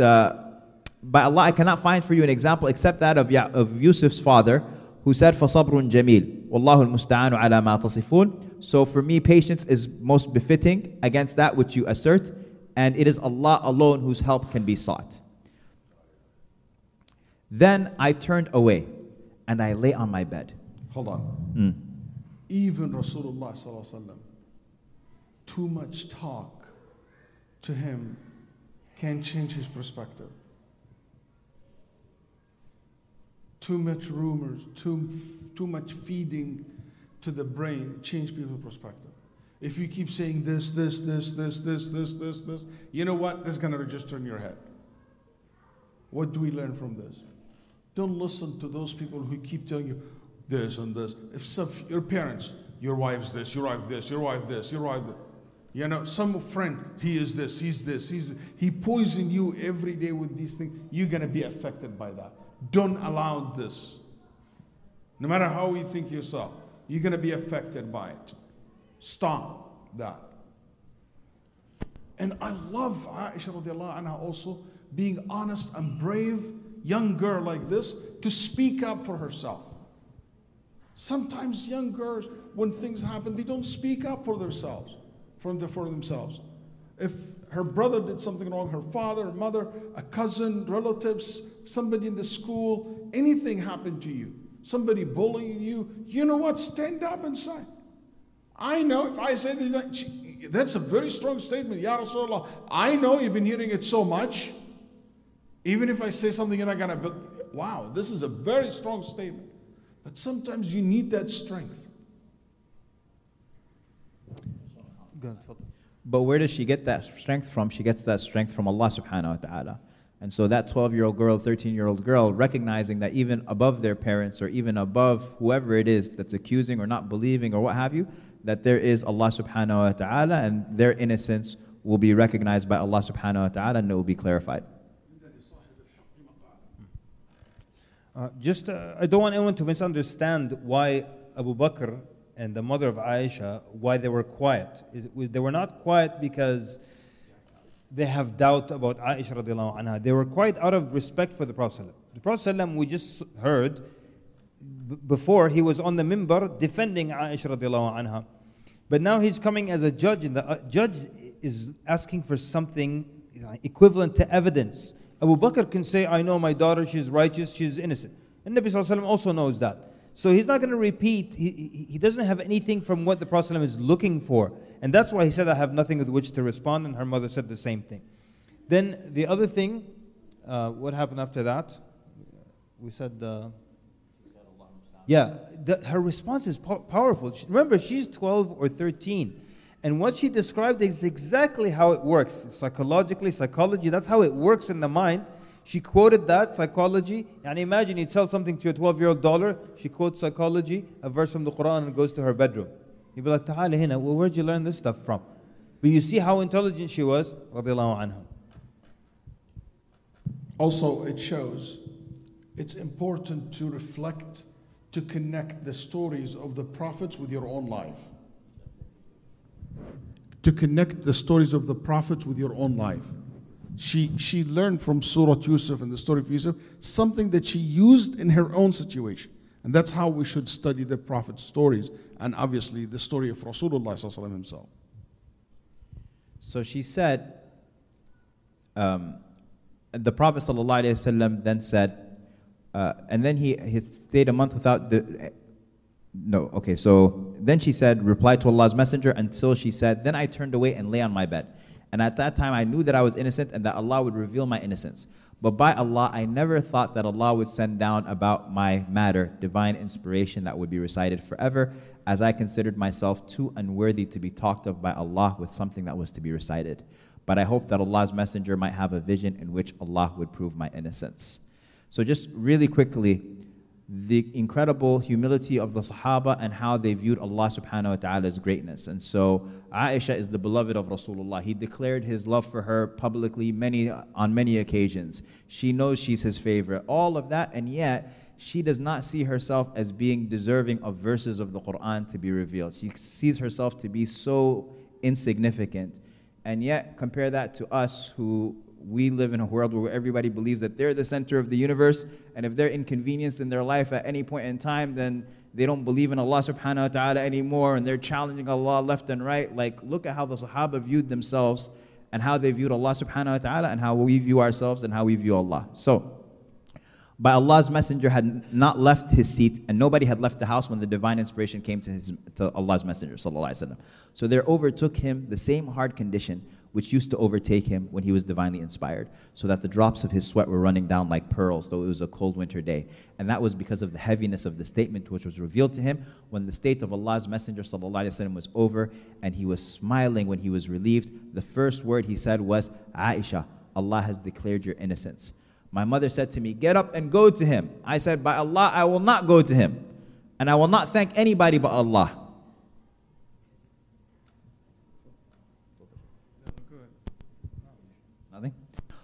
of Yusuf's father, who said, فَصَبْرٌ جَمِيلٌ وَاللَّهُ الْمُسْتَعَانُ عَلَى مَا تَصِفُونَ. So for me, patience is most befitting against that which you assert, and it is Allah alone whose help can be sought. Then I turned away, and I lay on my bed. Hold on. Even Rasulullah sallallahu alaihi wasallam, too much talk to him can change his perspective. Too much rumors, too much feeding to the brain change people's perspective. If you keep saying this, you know what? This is going to register in your head. What do we learn from this? Don't listen to those people who keep telling you this and this. If your parents, your wife's this, your wife this, your wife this, your wife this. Some friend, he is this, he's this, he poison you every day with these things. You're going to be affected by that. Don't allow this. No matter how you think yourself, you're going to be affected by it. Stop that. And I love Aisha radiallahu anha also being honest and brave, young girl like this, to speak up for herself. Sometimes young girls, when things happen, they don't speak up for themselves, for themselves. If her brother did something wrong, her father, her mother, a cousin, relatives, somebody in the school, anything happened to you, somebody bullying you, you know what? Stand up and say. I know if I say that's a very strong statement. Ya Rasulullah, I know you've been hearing it so much. Even if I say something you're not going to, wow, this is a very strong statement. But sometimes you need that strength. But where does she get that strength from? She gets that strength from Allah subhanahu wa ta'ala. And so that 12-year-old girl, 13-year-old girl, recognizing that even above their parents or even above whoever it is that's accusing or not believing or what have you, that there is Allah subhanahu wa ta'ala, and their innocence will be recognized by Allah subhanahu wa ta'ala, and it will be clarified. I don't want anyone to misunderstand why Abu Bakr and the mother of Aisha, why they were quiet. They were not quiet because they have doubt about Aisha radiallahu anha. They were quiet out of respect for the Prophet. The Prophet, we just heard before, he was on the minbar defending Aisha radiallahu anha. But now he's coming as a judge, and the judge is asking for something equivalent to evidence. Abu Bakr can say, I know my daughter, she's righteous, she's innocent. And Nabi Sallallahu Alaihi Wasallam also knows that. So he's not going to repeat, he doesn't have anything from what the Prophet ﷺ is looking for. And that's why he said, I have nothing with which to respond, and her mother said the same thing. Then the other thing, what happened after that? We said, her response is powerful. Remember, she's 12 or 13. And what she described is exactly how it works. Psychology, that's how it works in the mind. She quoted that, psychology. And imagine you tell something to your 12-year-old daughter, she quotes psychology, a verse from the Quran, and goes to her bedroom. You'd be like, Ta'ala hina, well, where'd you learn this stuff from? But you see how intelligent she was, radiallahu anha. Also, it shows it's important to reflect, to connect the stories of the prophets with your own life. To connect the stories of the prophets with your own life. She learned from Surah Yusuf and the story of Yusuf something that she used in her own situation. And that's how we should study the prophet's stories, and obviously the story of Rasulullah sallallahu alaihi wasallam himself. So she said, the Prophet sallallahu alaihi wasallam then said, and then he stayed a month without so then she said, reply to Allah's Messenger, until she said, then I turned away and lay on my bed. And at that time I knew that I was innocent and that Allah would reveal my innocence. But by Allah, I never thought that Allah would send down about my matter divine inspiration that would be recited forever, as I considered myself too unworthy to be talked of by Allah with something that was to be recited. But I hope that Allah's Messenger might have a vision in which Allah would prove my innocence. So just really quickly, the incredible humility of the Sahaba and how they viewed Allah subhanahu wa ta'ala's greatness. And so Aisha is the beloved of Rasulullah. He declared his love for her publicly on many occasions. She knows she's his favorite. All of that, and yet she does not see herself as being deserving of verses of the Quran to be revealed. She sees herself to be so insignificant. And yet compare that to us, who we live in a world where everybody believes that they're the center of the universe, and if they're inconvenienced in their life at any point in time, then they don't believe in Allah subhanahu wa ta'ala anymore, and they're challenging Allah left and right. Like, look at how the Sahaba viewed themselves, and how they viewed Allah subhanahu wa ta'ala, and how we view ourselves, and how we view Allah. So, by Allah's Messenger had not left his seat, and nobody had left the house when the divine inspiration came to Allah's Messenger sallallahu alaihi wasallam. So there overtook him the same hard condition which used to overtake him when he was divinely inspired, so that the drops of his sweat were running down like pearls, though it was a cold winter day. And that was because of the heaviness of the statement which was revealed to him when the state of Allah's Messenger sallallahu alaihi wasallam was over, and he was smiling when he was relieved. The first word he said was, Aisha, Allah has declared your innocence. My mother said to me, get up and go to him. I said, by Allah, I will not go to him, and I will not thank anybody but Allah. Nothing?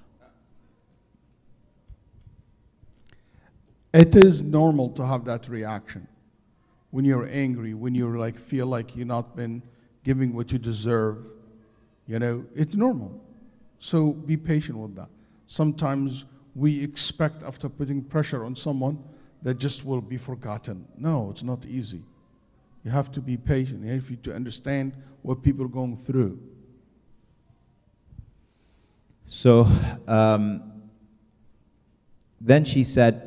It is normal to have that reaction when you're angry, when you feel like you're not been giving what you deserve. It's normal. So be patient with that. Sometimes we expect, after putting pressure on someone, that just will be forgotten. No, it's not easy. You have to be patient. You have to understand what people are going through. So then she said,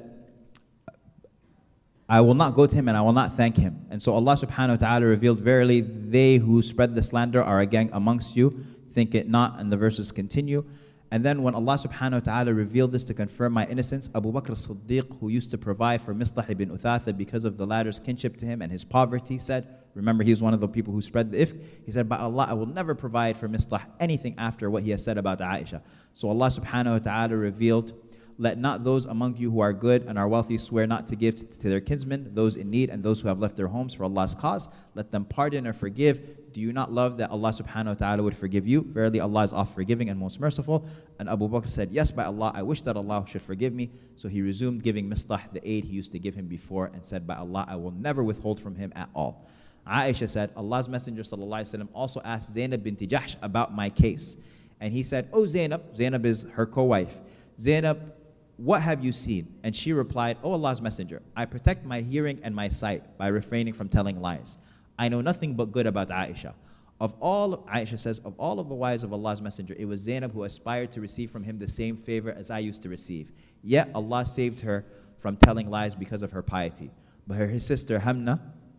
I will not go to him and I will not thank him. And so Allah subhanahu wa ta'ala revealed, verily they who spread the slander are a gang amongst you, think it not. And the verses continue. And then when Allah subhanahu wa ta'ala revealed this to confirm my innocence, Abu Bakr as-Siddiq, who used to provide for Mistah ibn Uthatha because of the latter's kinship to him and his poverty, said, remember he was one of the people who spread the ifk, he said, by Allah, I will never provide for Mistah anything after what he has said about Aisha. So Allah subhanahu wa ta'ala revealed, let not those among you who are good and are wealthy swear not to give to their kinsmen, those in need and those who have left their homes for Allah's cause. Let them pardon or forgive. Do you not love that Allah subhanahu wa ta'ala would forgive you? Verily Allah is oft forgiving and most merciful. And Abu Bakr said, yes, by Allah, I wish that Allah should forgive me. So he resumed giving Mistah the aid he used to give him before and said, by Allah, I will never withhold from him at all. Aisha said, Allah's Messenger sallallahu alaihi wasallam also asked Zainab bint Jahsh about my case. And he said, oh Zainab, Zainab is her co-wife, Zainab, what have you seen? And she replied, oh Allah's Messenger, I protect my hearing and my sight by refraining from telling lies. I know nothing but good about Aisha. Aisha says, of all of the wives of Allah's Messenger, it was Zainab who aspired to receive from him the same favor as I used to receive. Yet Allah saved her from telling lies because of her piety. But her sister Hamna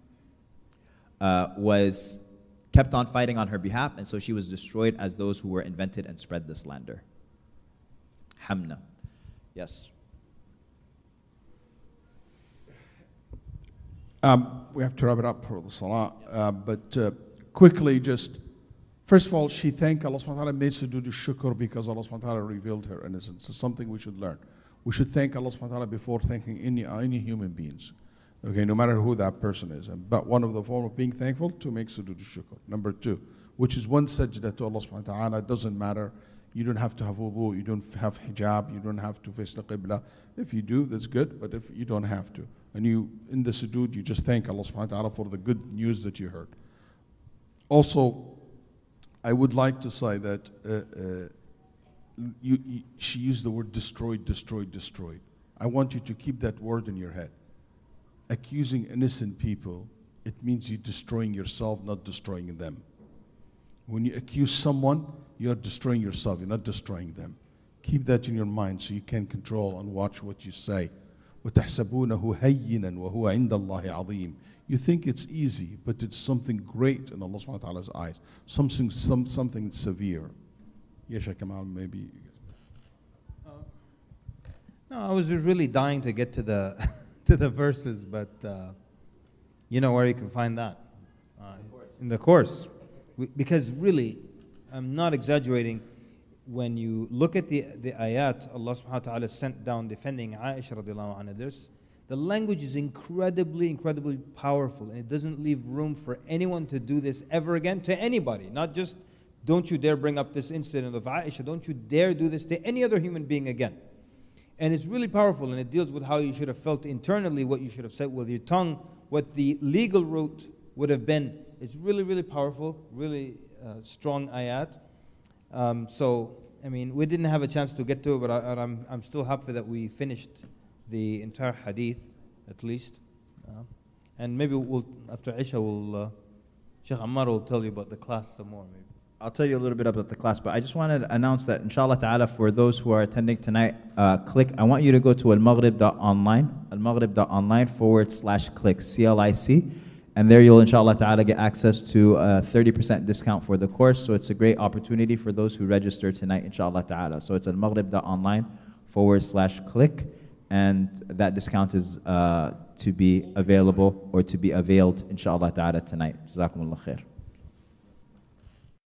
was kept on fighting on her behalf, and so she was destroyed as those who were invented and spread the slander. Hamna. Yes. We have to wrap it up for the salah. But quickly, just first of all, she thanked Allah subhanahu wa ta'ala, made sujood shukr because Allah subhanahu wa ta'ala revealed her innocence. It's something we should learn. We should thank Allah subhanahu wa ta'ala before thanking any human beings. Okay, no matter who that person is. But one of the form of being thankful to make sujood shukr. Number 2, which is one sajda to Allah subhanahu wa ta'ala. It doesn't matter. You don't have to have wudu, you don't have hijab, you don't have to face the qibla. If you do, that's good, but if you don't have to. And you, in the sujood, you just thank Allah subhanahu wa ta'ala for the good news that you heard. Also, I would like to say that she used the word destroyed, destroyed, destroyed. I want you to keep that word in your head. Accusing innocent people, it means you're destroying yourself, not destroying them. When you accuse someone, you're destroying yourself, you're not destroying them. Keep that in your mind so you can control and watch what you say. وَتَحْسَبُونَهُ هَيِّنًا وَهُوَ عِنْدَ اللَّهِ عَظِيمٌ. You think it's easy, but it's something great in Allah subhanahu wa ta'ala's eyes. Something severe. Yes, Kamal, maybe. No, I was really dying to get to the to the verses, but you know where you can find that? In the course. Because really, I'm not exaggerating, when you look at the ayat Allah subhanahu wa ta'ala sent down defending Aisha radiallahu anha, the language is incredibly powerful, and it doesn't leave room for anyone to do this ever again to anybody. Not just, don't you dare bring up this incident of Aisha, don't you dare do this to any other human being again. And it's really powerful, and it deals with how you should have felt internally, what you should have said with your tongue, what the legal route would have been. It's really powerful, really strong ayat. So, I mean, we didn't have a chance to get to it, but I'm still happy that we finished the entire hadith, at least. And maybe after Isha, Sheikh Ammar will tell you about the class some more, maybe. I'll tell you a little bit about the class, but I just wanted to announce that, inshallah ta'ala, for those who are attending tonight, I want you to go to almaghrib.online, almaghrib.online/click, CLIC, and there you'll, inshallah ta'ala, get access to a 30% discount for the course. So it's a great opportunity for those who register tonight, inshallah ta'ala. So it's almaghrib.online/click, and that discount is to be available or to be availed, inshallah ta'ala, tonight. Jazakumullah khair.